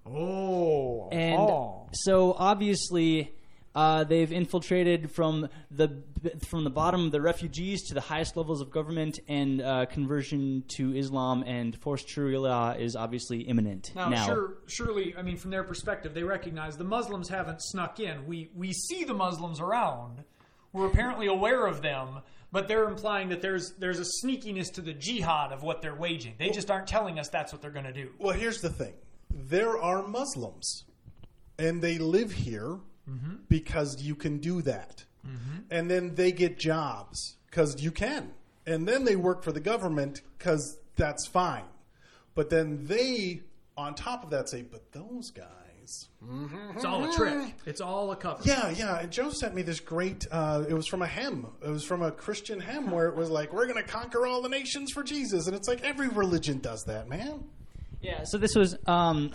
Oh. And oh. so obviously uh, they've infiltrated from the from the bottom of the refugees to the highest levels of government, and uh, conversion to Islam and forced Sharia law is obviously imminent Now, now. Sure, surely, I mean, from their perspective, they recognize the Muslims haven't snuck in. We we see the Muslims around. We're apparently aware of them, but they're implying that there's there's a sneakiness to the jihad of what they're waging. They just aren't telling us that's what they're going to do. Well, here's the thing. There are Muslims, and they live here mm-hmm. because you can do that. Mm-hmm. And then they get jobs because you can. And then they work for the government because that's fine. But then they, on top of that, say, but those guys... Mm-hmm. It's all a trick. It's all a cover. Yeah, yeah. And Joe sent me this great, uh, it was from a hymn. It was from a Christian hymn where it was like, we're going to conquer all the nations for Jesus. And it's like, every religion does that, man. Yeah, so this was, um,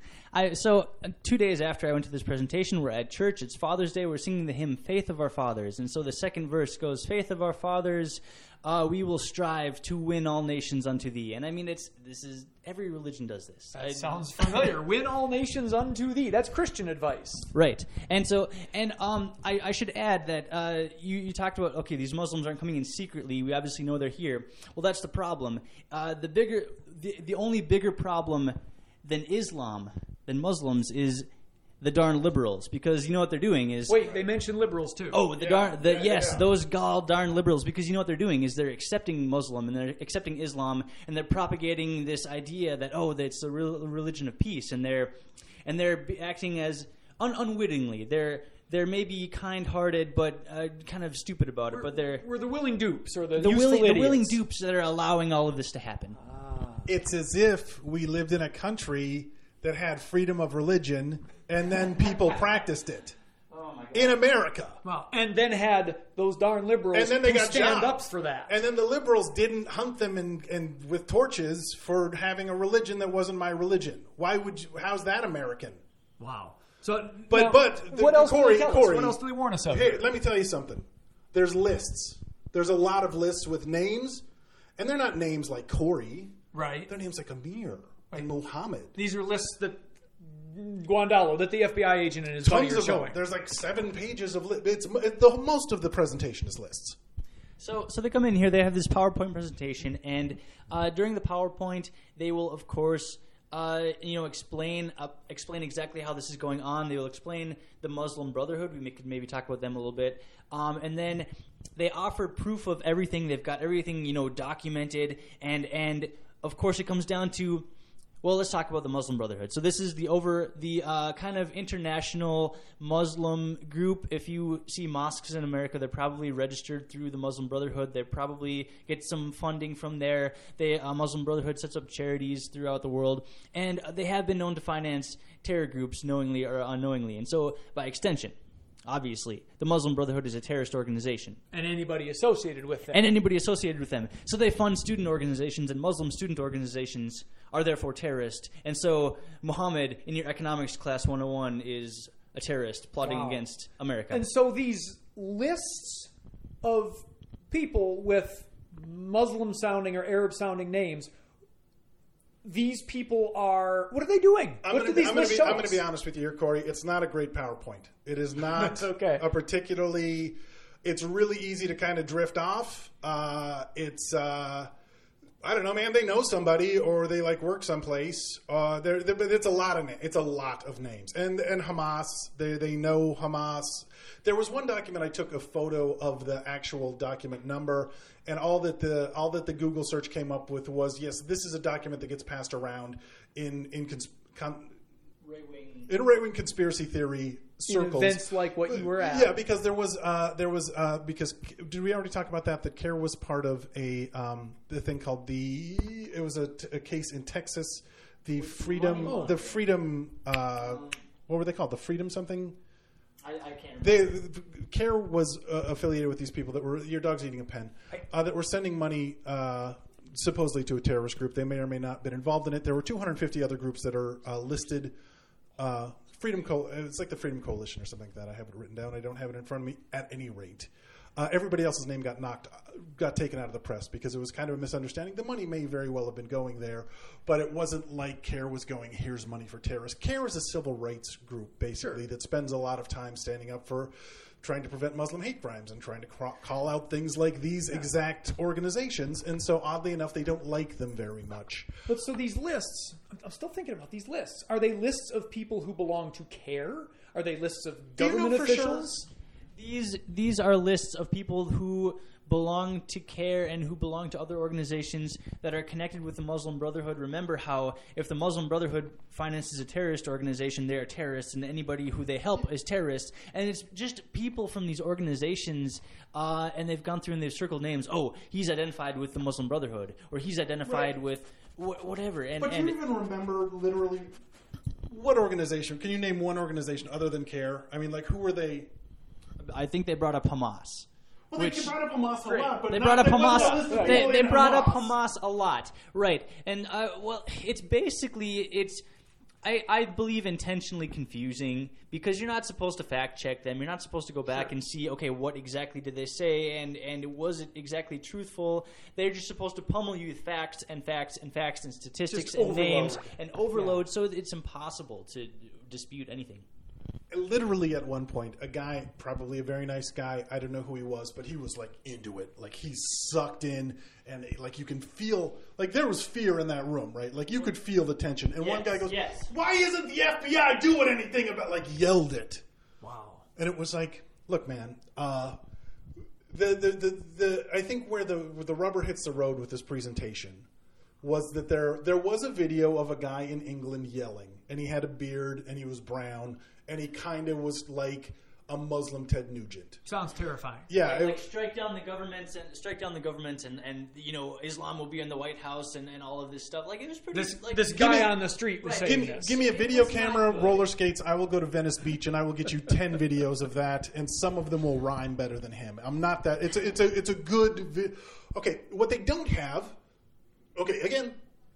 I so uh, two days after I went to this presentation, we're at church. It's Father's Day. We're singing the hymn "Faith of Our Fathers," and so the second verse goes, "Faith of our fathers, uh, we will strive to win all nations unto thee." And I mean, it's this is every religion does this. That I, sounds familiar. Win all nations unto thee. That's Christian advice. Right, and so and um, I, I should add that uh, you, you talked about okay, these Muslims aren't coming in secretly. We obviously know they're here. Well, that's the problem. Uh, the bigger, the, the only bigger problem than Islam, than Muslims, is the darn liberals, because you know what they're doing is Wait, they mentioned liberals too. oh the Yeah, darn the yeah, yes yeah. those gall darn liberals, because you know what they're doing is they're accepting Muslim and they're accepting Islam and they're propagating this idea that oh that it's a real religion of peace, and they're and they're be- acting as un- unwittingly they're they're maybe kind-hearted but uh, kind of stupid about it, but they're We're the willing dupes or the, the useful willing the idiots. willing dupes that are allowing all of this to happen. It's as if we lived in a country that had freedom of religion and then people practiced it. In America. Well, and then had those darn liberals And then they who got stand jobs. up for that. And then the liberals didn't hunt them and, and with torches for having a religion that wasn't my religion. Why would you, how's that American? Wow. So, But now, but the, what else Corey, do they tell Corey, us? What else do they warn us of? Here, let me tell you something. There's lists. There's a lot of lists with names, and they're not names like Corey. Right. They're names like Amir and Mohammed. These are lists that Guandalo, that the F B I agent and his buddy Tons are of them. showing. There's like seven pages of lists. It's it, the most of the presentation is lists. So, so they come in here. They have this PowerPoint presentation, and uh, during the PowerPoint, they will, of course, uh, you know, explain uh, explain exactly how this is going on. They will explain the Muslim Brotherhood. We may, could maybe talk about them a little bit, um, and then they offer proof of everything. They've got everything, you know, documented, and and of course, it comes down to. Well, let's talk about the Muslim Brotherhood. So this is the over the uh, kind of international Muslim group. If you see mosques in America, they're probably registered through the Muslim Brotherhood. They probably get some funding from there. The uh, Muslim Brotherhood sets up charities throughout the world, and they have been known to finance terror groups knowingly or unknowingly, and so by extension. Obviously, the Muslim Brotherhood is a terrorist organization. And anybody associated with them. And anybody associated with them. So they fund student organizations, and Muslim student organizations are therefore terrorist. And so Muhammad, in your economics class one oh one, is a terrorist plotting Wow. against America. And so these lists of people with Muslim-sounding or Arab-sounding names, these people are... What are they doing? I'm what gonna do be- these I'm gonna lists be- show I'm going to us? be honest with you here, Corey. It's not a great PowerPoint. It is not That's okay. a particularly... It's really easy to kind of drift off. Uh, it's... Uh, I don't know, man. They know somebody, or they like work someplace. Uh, they're, they're, but it's a lot of na- it's a lot of names, and and Hamas. They they know Hamas. There was one document I took a photo of the actual document number, and all that the all that the Google search came up with was yes, this is a document that gets passed around in in cons- con- Right-wing. in right wing conspiracy theory circles. In events like what you were at. Yeah, because there was uh, there was uh, because did we already talk about that? That CARE was part of a um, the thing called the it was a, a case in Texas, the freedom Oh. the freedom uh, what were they called? The freedom something. I, I can't remember. They CARE was uh, affiliated with these people that were your dog's eating a pen uh, that were sending money. Uh, supposedly to a terrorist group. They may or may not have been involved in it. There were two hundred fifty other groups that are uh, listed. Uh, Freedom Co- it's like the Freedom Coalition or something like that. I have it written down. I don't have it in front of me at any rate. Uh, everybody else's name got knocked, got taken out of the press because it was kind of a misunderstanding. The money may very well have been going there, but it wasn't like CARE was going, here's money for terrorists. CARE is a civil rights group, basically, Sure. that spends a lot of time standing up for trying to prevent Muslim hate crimes and trying to cro- call out things like these exact organizations. And so, oddly enough, they don't like them very much. But so these lists, I'm- I'm still thinking about these lists. Are they lists of people who belong to CARE? Are they lists of Do you know government for sure? officials? These these are lists of people who belong to CARE and who belong to other organizations that are connected with the Muslim Brotherhood. Remember how if the Muslim Brotherhood finances a terrorist organization, they are terrorists, and anybody who they help is terrorists. And it's just people from these organizations, uh, and they've gone through and they've circled names. Oh, he's identified with the Muslim Brotherhood, or he's identified Right. with wh- whatever. And, But do and you even remember literally what organization? Can you name one organization other than CARE? I mean, like, who were they? I think they brought up Hamas. Well, Which- they brought up Hamas a lot, but They not- brought up they wasn't Hamas. listed They, people they in brought up Hamas a lot, right? And uh, well, it's basically it's. I, I believe intentionally confusing because you're not supposed to fact check them. You're not supposed to go back and see, okay, what exactly did they say, and and was it exactly truthful? They're just supposed to pummel you with facts and facts and facts and statistics Just and overload. names and overload, so it's impossible to dispute anything. Literally at one point, a guy, probably a very nice guy, I don't know who he was, but he was like into it. Like he sucked in, and like you can feel, like there was fear in that room, right? Like you could feel the tension. And one Yes, guy goes, yes. "Why isn't the F B I doing anything about?" Like yelled it, Wow. and it was like, "Look, man, uh, the, the the the I think where the where the rubber hits the road with this presentation was that there there was a video of a guy in England yelling, and he had a beard, and he was brown, and he kind of was like a Muslim Ted Nugent. Sounds terrifying. Yeah, Like, it- like strike down the governments and strike down the government and, and you know Islam will be in the White House and, and all of this stuff. Like it was pretty. This like, this Give guy me- on the street was Right. saying give me this. give me a It video was not camera, good. roller skates. I will go to Venice Beach, and I will get you ten videos of that, and some of them will rhyme better than him. I'm not that. It's a, it's a it's a good. Vi- okay, what they don't have. Okay, again,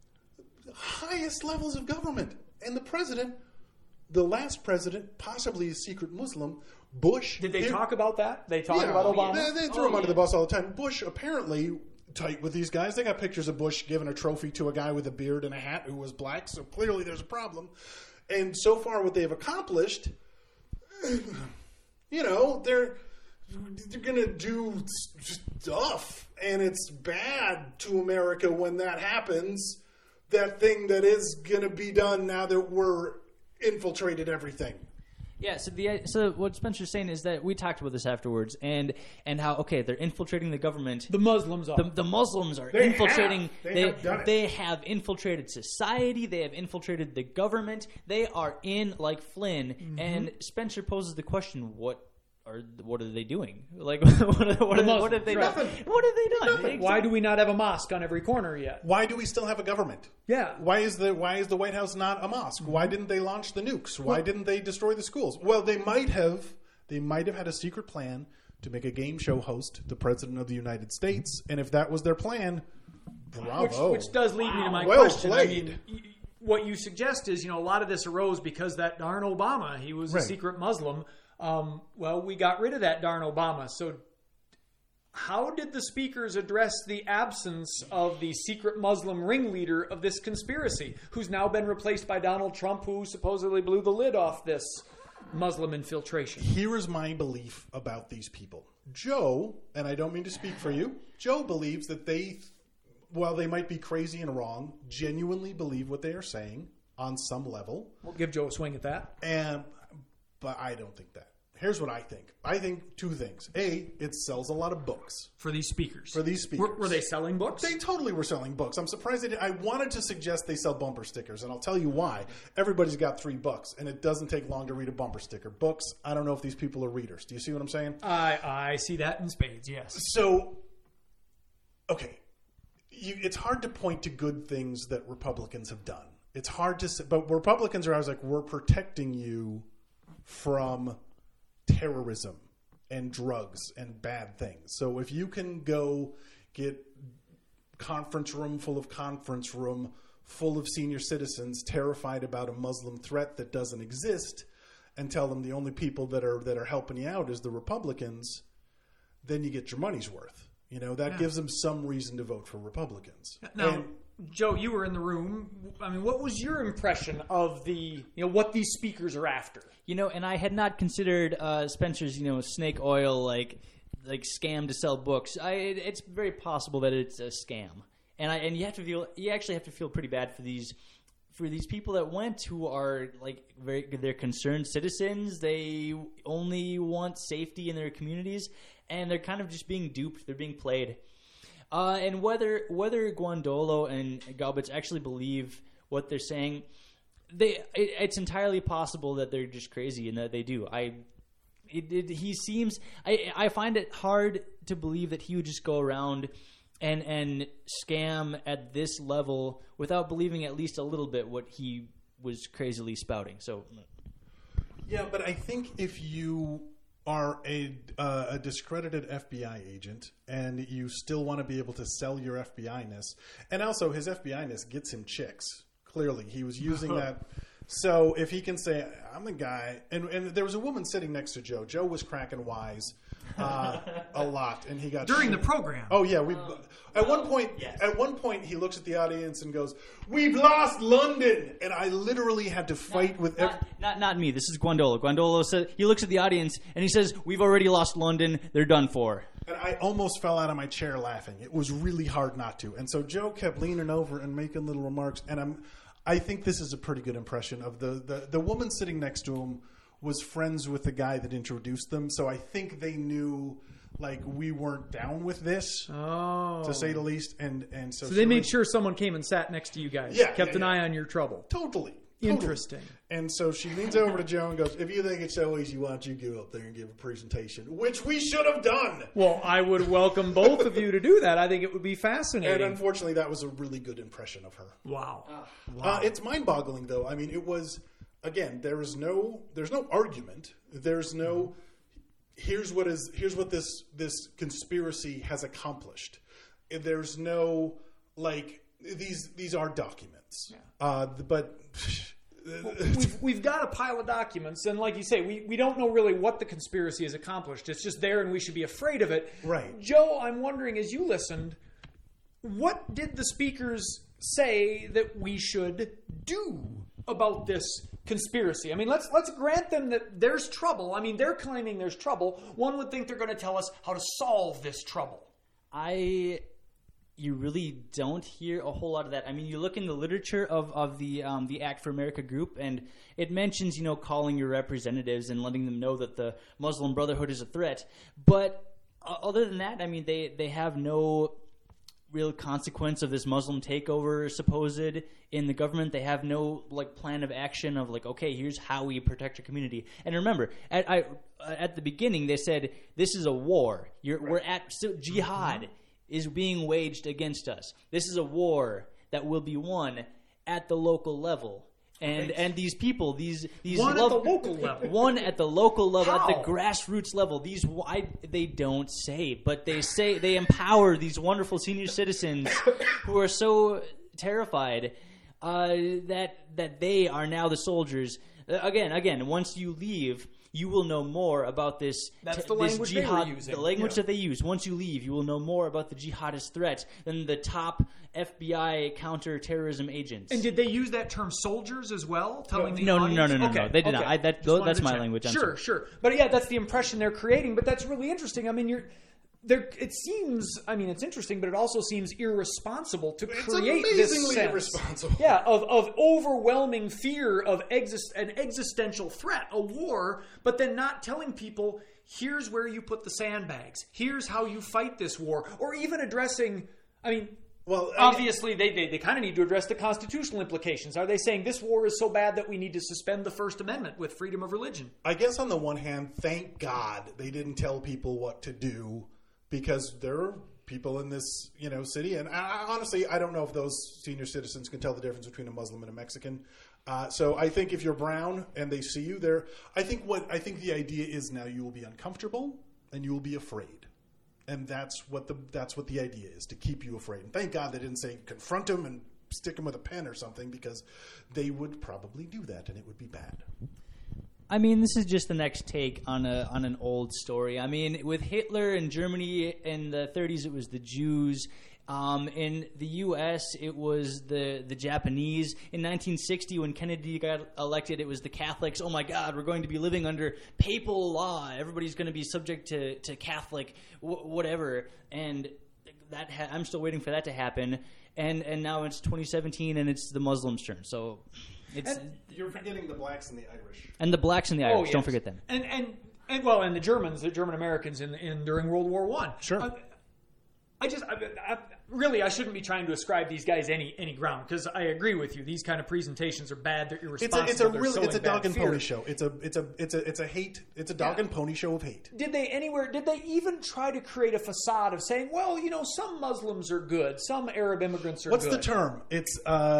highest levels of government, and the president, the last president, possibly a secret Muslim, Bush. Did they they're- talk about that? They talk Yeah, about Obama? They, they throw Oh, him under yeah. the bus all the time. Bush apparently tight with these guys. They got pictures of Bush giving a trophy to a guy with a beard and a hat who was black. So clearly there's a problem. And so far, what they've accomplished, you know, they're they're gonna do stuff, and it's bad to America when that happens. That thing that is gonna be done now that we're infiltrated everything. Yeah, so the so what Spencer's saying is that we talked about this afterwards, and and how okay they're infiltrating the government. The Muslims are. The, the Muslims are They infiltrating. have. They They have done it. they have infiltrated society. They have infiltrated the government. They are in like Flynn. Mm-hmm. And Spencer poses the question: What are what are they doing? Like what are, what, are, what Muslims, have they right. done? What have they done? Nothing. Why do we not have a mosque on every corner yet? Why do we still have a government? Yeah. Why is the Why is the White House not a mosque? Why didn't they launch the nukes? Why didn't they destroy the schools? Well, they might have They might have had a secret plan to make a game show host the President of the United States. And if that was their plan, bravo. Which, which does lead wow. me to my well question. Played. I mean, y- what you suggest is, you know, a lot of this arose because that darn Obama, he was right. a secret Muslim. Um, well, we got rid of that darn Obama. So how did the speakers address the absence of the secret Muslim ringleader of this conspiracy, who's now been replaced by Donald Trump, who supposedly blew the lid off this Muslim infiltration? Here is my belief about these people. Joe, and I don't mean to speak for you, Joe believes that they, while they might be crazy and wrong, genuinely believe what they are saying on some level. We'll give Joe a swing at that. And, but I don't think that. Here's what I think. I think two things. A, it sells a lot of books. For these speakers. For these speakers. Were, were they selling books? They totally were selling books. I'm surprised they did. I wanted to suggest they sell bumper stickers, and I'll tell you why. Everybody's got three bucks, and it doesn't take long to read a bumper sticker. Books, I don't know if these people are readers. Do you see what I'm saying? I I see that in spades, yes. So, okay. You, it's hard to point to good things that Republicans have done. It's hard to say, but Republicans are always like, we're protecting you from terrorism and drugs and bad things. So if you can go get conference room full of conference room full of senior citizens terrified about a Muslim threat that doesn't exist and tell them the only people that are that are helping you out is the Republicans, then you get your money's worth. You know, that yeah. gives them some reason to vote for Republicans. Now, and, Joe, you were in the room. I mean, what was your impression of the, you know, what these speakers are after? You know, and I had not considered uh, Spencer's, you know, snake oil, like, like scam to sell books. I, it's very possible that it's a scam, and I and you have to feel, you actually have to feel pretty bad for these, for these people that went who are like very, they're concerned citizens. They only want safety in their communities, and they're kind of just being duped. They're being played. Uh, and whether whether Guandolo and Galbitz actually believe what they're saying, they it, it's entirely possible that they're just crazy and that they do. I it, it, he seems I I find it hard to believe that he would just go around and and scam at this level without believing at least a little bit what he was crazily spouting. So yeah, but I think if you are a uh, a discredited F B I agent and you still want to be able to sell your F B I-ness, and also his F B I-ness gets him chicks. Clearly, he was using that. So if he can say, I'm the guy, and, and there was a woman sitting next to Joe. Joe was cracking wise uh, a lot, and he got during shit. the program. Oh yeah, we. Uh, at one point, yes. at one point, he looks at the audience and goes, "We've lost London," and I literally had to fight not, with. Not, every- not not me. This is Guandolo. Guandolo said he looks at the audience and he says, "We've already lost London. They're done for." And I almost fell out of my chair laughing. It was really hard not to. And so Joe kept leaning over and making little remarks, and I'm. I think this is a pretty good impression of the, the, the woman sitting next to him was friends with the guy that introduced them. So I think they knew, like, we weren't down with this, oh. to say the least. And, and so, so they made sure someone came and sat next to you guys. Yeah, kept yeah, an yeah. eye on your trouble. Totally. Interesting. Totally. And so she leans over to Joe and goes, "If you think it's so easy, why don't you go up there and give a presentation?" Which we should have done. Well, I would welcome both of you to do that. I think it would be fascinating. And unfortunately, that was a really good impression of her. Wow. Oh. wow. Uh, it's mind-boggling, though. I mean, it was, again, there is no, there's no argument. There's no, here's what is, here's what this this conspiracy has accomplished. There's no, like, these these are documents. Yeah. Uh, but well, we've, we've got a pile of documents, and like you say, we, we don't know really what the conspiracy has accomplished. It's just there, and we should be afraid of it. Right. Joe, I'm wondering, as you listened, what did the speakers say that we should do about this conspiracy? I mean, let's let's grant them that there's trouble. I mean, they're claiming there's trouble. One would think they're going to tell us how to solve this trouble. I... You really don't hear a whole lot of that. I mean, you look in the literature of, of the um, the Act for America group, and it mentions, you know, calling your representatives and letting them know that the Muslim Brotherhood is a threat. But uh, other than that, I mean, they, they have no real consequence of this Muslim takeover supposed in the government. They have no, like, plan of action of, like, okay, here's how we protect our community. And remember, at I, at the beginning, they said, this is a war. You're, right. We're at so, jihad. Mm-hmm. is being waged against us. This is a war that will be won at the local level. And and these people, these these One love, at the local level. one at the local level, How? at the grassroots level. These I, they don't say, but they say they empower these wonderful senior citizens who are so terrified uh, that that they are now the soldiers. Uh, again, again, once you leave, you will know more about this. That's t- the this language they were jihad, using. the language Yeah. that they use. Once you leave, you will know more about the jihadist threat than the top F B I counterterrorism agents. And did they use that term soldiers as well? Telling the No, no, audience? no, no, no, okay. no. They did okay. not. I- that- Just tho- wanted that's to my check. language. I'm sure, sorry. sure. But yeah, that's the impression they're creating. But that's really interesting. I mean, you're. There, it seems. I mean, it's interesting, but it also seems irresponsible to It's create this amazingly sense. irresponsible. Yeah, of, of overwhelming fear of exist, an existential threat, a war, but then not telling people, here's where you put the sandbags, here's how you fight this war, or even addressing. I mean, Well, I- obviously, they, they, they kind of need to address the constitutional implications. Are they saying this war is so bad that we need to suspend the First Amendment with freedom of religion? I guess on the one hand, thank God they didn't tell people what to do, because there are people in this, you know, city, and I, honestly, I don't know if those senior citizens can tell the difference between a Muslim and a Mexican. Uh, so I think if you're brown and they see you there, I think what I think the idea is now you will be uncomfortable and you will be afraid, and that's what the that's what the idea is, to keep you afraid. And thank God they didn't say confront them and stick him with a pen or something, because they would probably do that and it would be bad. I mean, this is just the next take on a on an old story. I mean, with Hitler in Germany in the thirties, it was the Jews. Um, in the U S, it was the the Japanese. In nineteen sixty, when Kennedy got elected, it was the Catholics. Oh my God, we're going to be living under papal law. Everybody's going to be subject to to Catholic w- whatever. And that ha- I'm still waiting for that to happen. And and now it's twenty seventeen, and it's the Muslims' turn. So. It's And- You're forgetting the blacks and the Irish. and the blacks and the Irish. Oh, yes. Don't forget them. And and and well, and the Germans, the German Americans in, in during World War One. Sure. I, I just I, I, really I shouldn't be trying to ascribe these guys any any ground, because I agree with you. These kind of presentations are bad. They're It's irresponsible. a it's a they're really sowing it's a bad dog and fear. pony show. It's a it's a it's a it's a hate. It's a dog Yeah. and pony show of hate. Did they anywhere? Did they even try to create a facade of saying, well, you know, some Muslims are good, some Arab immigrants are What's good? the term? It's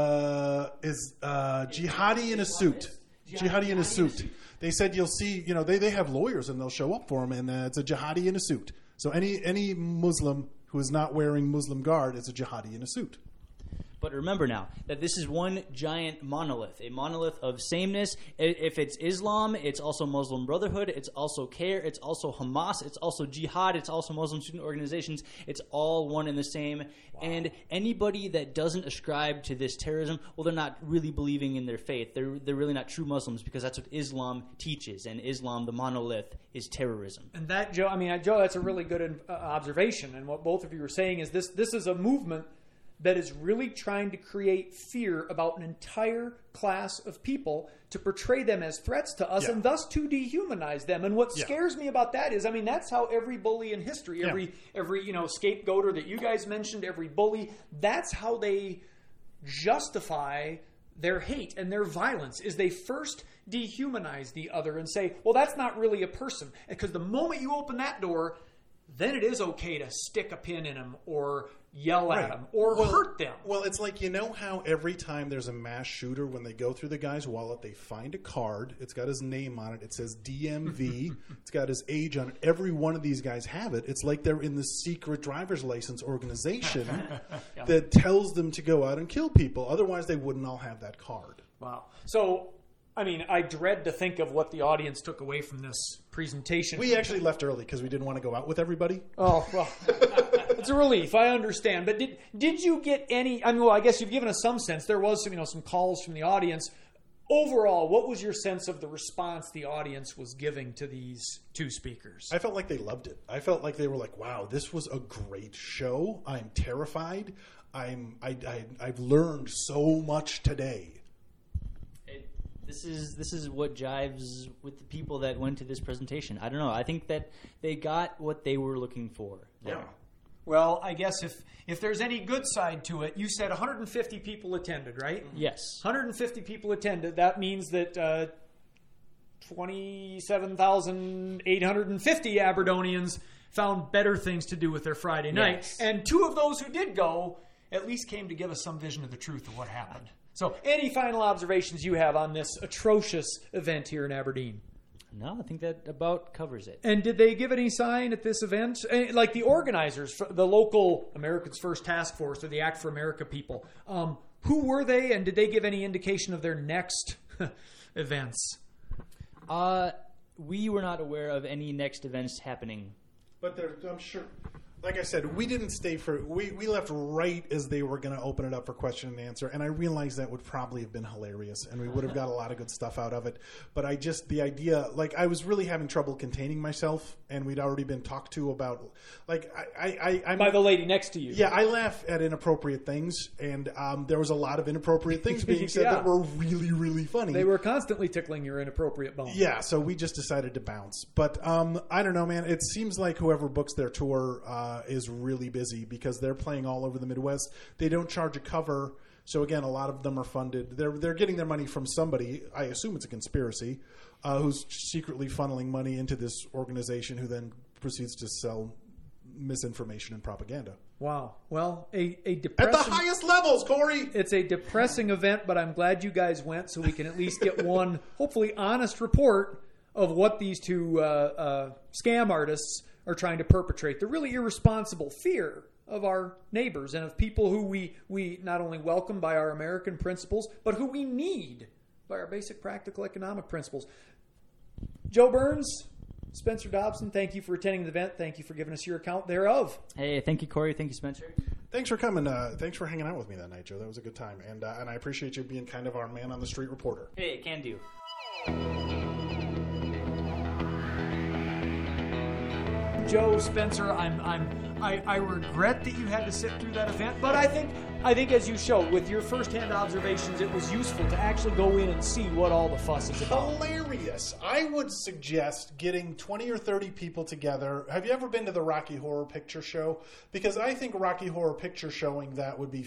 uh is uh jihadi in a suit. Jihadi in a suit. They said you'll see, you know, they, they have lawyers and they'll show up for them, and uh, it's a jihadi in a suit. So any any Muslim who is not wearing Muslim garb is a jihadi in a suit. But remember now that this is one giant monolith, a monolith of sameness. I- If it's Islam, it's also Muslim Brotherhood, it's also CARE, it's also Hamas, it's also Jihad, it's also Muslim student organizations. It's all one and the same. And anybody that doesn't ascribe to this terrorism, well, they're not really believing in their faith. They're they're really not true Muslims, because that's what Islam teaches. And Islam, the monolith, is terrorism. And that, Joe, I mean, Joe, that's a really good uh, observation. And what both of you were saying is this: this is a movement that is really trying to create fear about an entire class of people, to portray them as threats to us, Yeah. and thus to dehumanize them. And what Yeah. scares me about that is, I mean, that's how every bully in history, every Yeah. every you know scapegoater that you guys mentioned, every bully, that's how they justify their hate and their violence, is they first dehumanize the other and say, well, that's not really a person. Because the moment you open that door, then it is okay to stick a pin in them or yell at Right. them or Well- hurt them. Well, it's like, you know how every time there's a mass shooter, when they go through the guy's wallet, they find a card. It's got his name on it. It says D M V. It's got his age on it. Every one of these guys have it. It's like they're in the secret driver's license organization that tells them to go out and kill people. Otherwise, they wouldn't all have that card. Wow. So, I mean, I dread to think of what the audience took away from this presentation. We actually left early because we didn't want to go out with everybody. Oh, well, it's a relief. I understand. But did did you get any? I mean, well, I guess you've given us some sense. There was some, you know, some calls from the audience. Overall, what was your sense of the response the audience was giving to these two speakers? I felt like they loved it. I felt like they were like, "Wow, this was a great show. I'm terrified. I'm I, I I've learned so much today." It, this is this is what jives with the people that went to this presentation. I don't know. I think that they got what they were looking for. Yeah. Well, I guess if if there's any good side to it, you said one hundred fifty people attended, right? Yes. one hundred fifty people attended. That means that uh, twenty-seven thousand eight hundred fifty Aberdonians found better things to do with their Friday night. Yes. And two of those who did go at least came to give us some vision of the truth of what happened. So, any final observations you have on this atrocious event here in Aberdeen? No, I think that about covers it. And did they give any sign at this event? Eh, Like the organizers, the local Americans First Task Force or the Act for America people, um, who were they, and did they give any indication of their next events? Uh, we were not aware of any next events happening. But there, I'm sure, like I said, we didn't stay for, we, we left right as they were going to open it up for question and answer. And I realized that would probably have been hilarious and we would have got a lot of good stuff out of it. But I just, the idea, like I was really having trouble containing myself and we'd already been talked to about, like, I, I, I I'm By the lady next to you. Yeah, I laugh at inappropriate things, and um, there was a lot of inappropriate things being said Yeah. that were really, really funny. They were constantly tickling your inappropriate bone. Yeah, so we just decided to bounce. But um, I don't know, man. It seems like whoever books their tour uh, is really busy because they're playing all over the Midwest. They don't charge a cover, so again, a lot of them are funded. They're they're getting their money from somebody. I assume it's a conspiracy, uh, who's secretly funneling money into this organization, who then proceeds to sell misinformation and propaganda Wow. Well, a, a at depressing... the highest levels, Corey. It's a depressing event, but I'm glad you guys went so we can at least get one, hopefully honest report of what these two uh, uh, scam artists are trying to perpetrate. The really irresponsible fear of our neighbors and of people who we, we not only welcome by our American principles, but who we need by our basic practical economic principles. Joe Burns, Spencer Dobson, thank you for attending the event. Thank you for giving us your account thereof. Hey, thank you, Corey. Thank you, Spencer. Thanks for coming. Uh, thanks for hanging out with me that night, Joe. That was a good time, and uh, and I appreciate you being kind of our man on the street reporter. Hey, can do. Joe, Spencer, I'm, I'm, I, I regret that you had to sit through that event, but I think, I think as you showed with your firsthand observations, it was useful to actually go in and see what all the fuss is about. Hilarious. I would suggest getting twenty or thirty people together. Have you ever been to the Rocky Horror Picture Show? Because I think Rocky Horror Picture showing that would be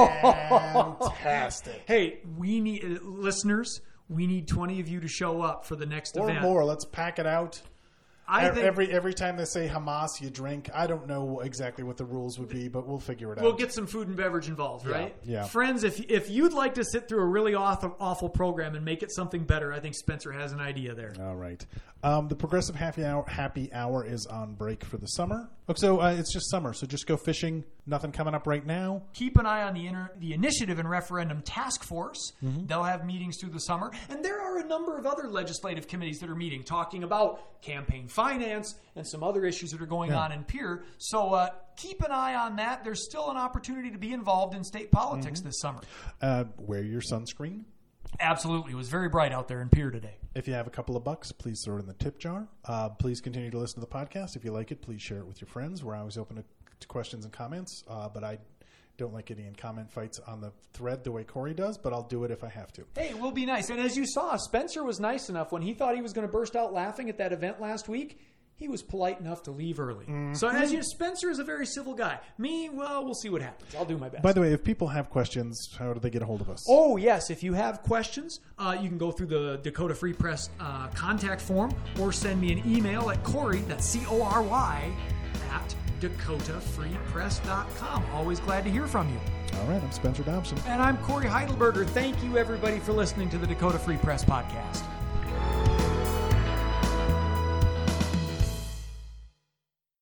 fantastic. Hey, we need uh, listeners. We need twenty of you to show up for the next Or event. more. Let's pack it out. I E- think every every time they say Hamas, you drink. I don't know exactly what the rules would be, but we'll figure it we'll out. get some food and beverage involved, right? yeah. Friends, if if you'd like to sit through a really awful, awful program and make it something better, I think Spencer has an idea there. All right. Um, the Progressive Happy Hour Happy Hour is on break for the summer. Oh, so uh, it's just summer, so just go fishing. Nothing coming up right now. Keep an eye on the inter- the Initiative and Referendum Task Force. Mm-hmm. They'll have meetings through the summer. And there are a number of other legislative committees that are meeting, talking about campaign finance and some other issues that are going Yeah. on in Pierre. So uh, keep an eye on that. There's still an opportunity to be involved in state politics Mm-hmm. this summer. Uh, wear your sunscreen. Absolutely. It was very bright out there in Pierre today. If you have a couple of bucks, please throw it in the tip jar. Uh, please continue to listen to the podcast. If you like it, please share it with your friends. We're always open to, to questions and comments, uh, but I don't like getting in comment fights on the thread the way Corey does, but I'll do it if I have to. Hey, it will be nice. And as you saw, Spencer was nice enough when he thought he was going to burst out laughing at that event last week. He was polite enough to leave early. Mm-hmm. So as you, Spencer is a very civil guy. Me, well, we'll see what happens. I'll do my best. By the way, if people have questions, how do they get a hold of us? Oh, yes. If you have questions, uh, you can go through the Dakota Free Press uh, contact form or send me an email at Corey, that's C O R Y, at dakota free press dot com. Always glad to hear from you. All right, I'm Spencer Dobson. And I'm Corey Heidelberger. Thank you, everybody, for listening to the Dakota Free Press podcast.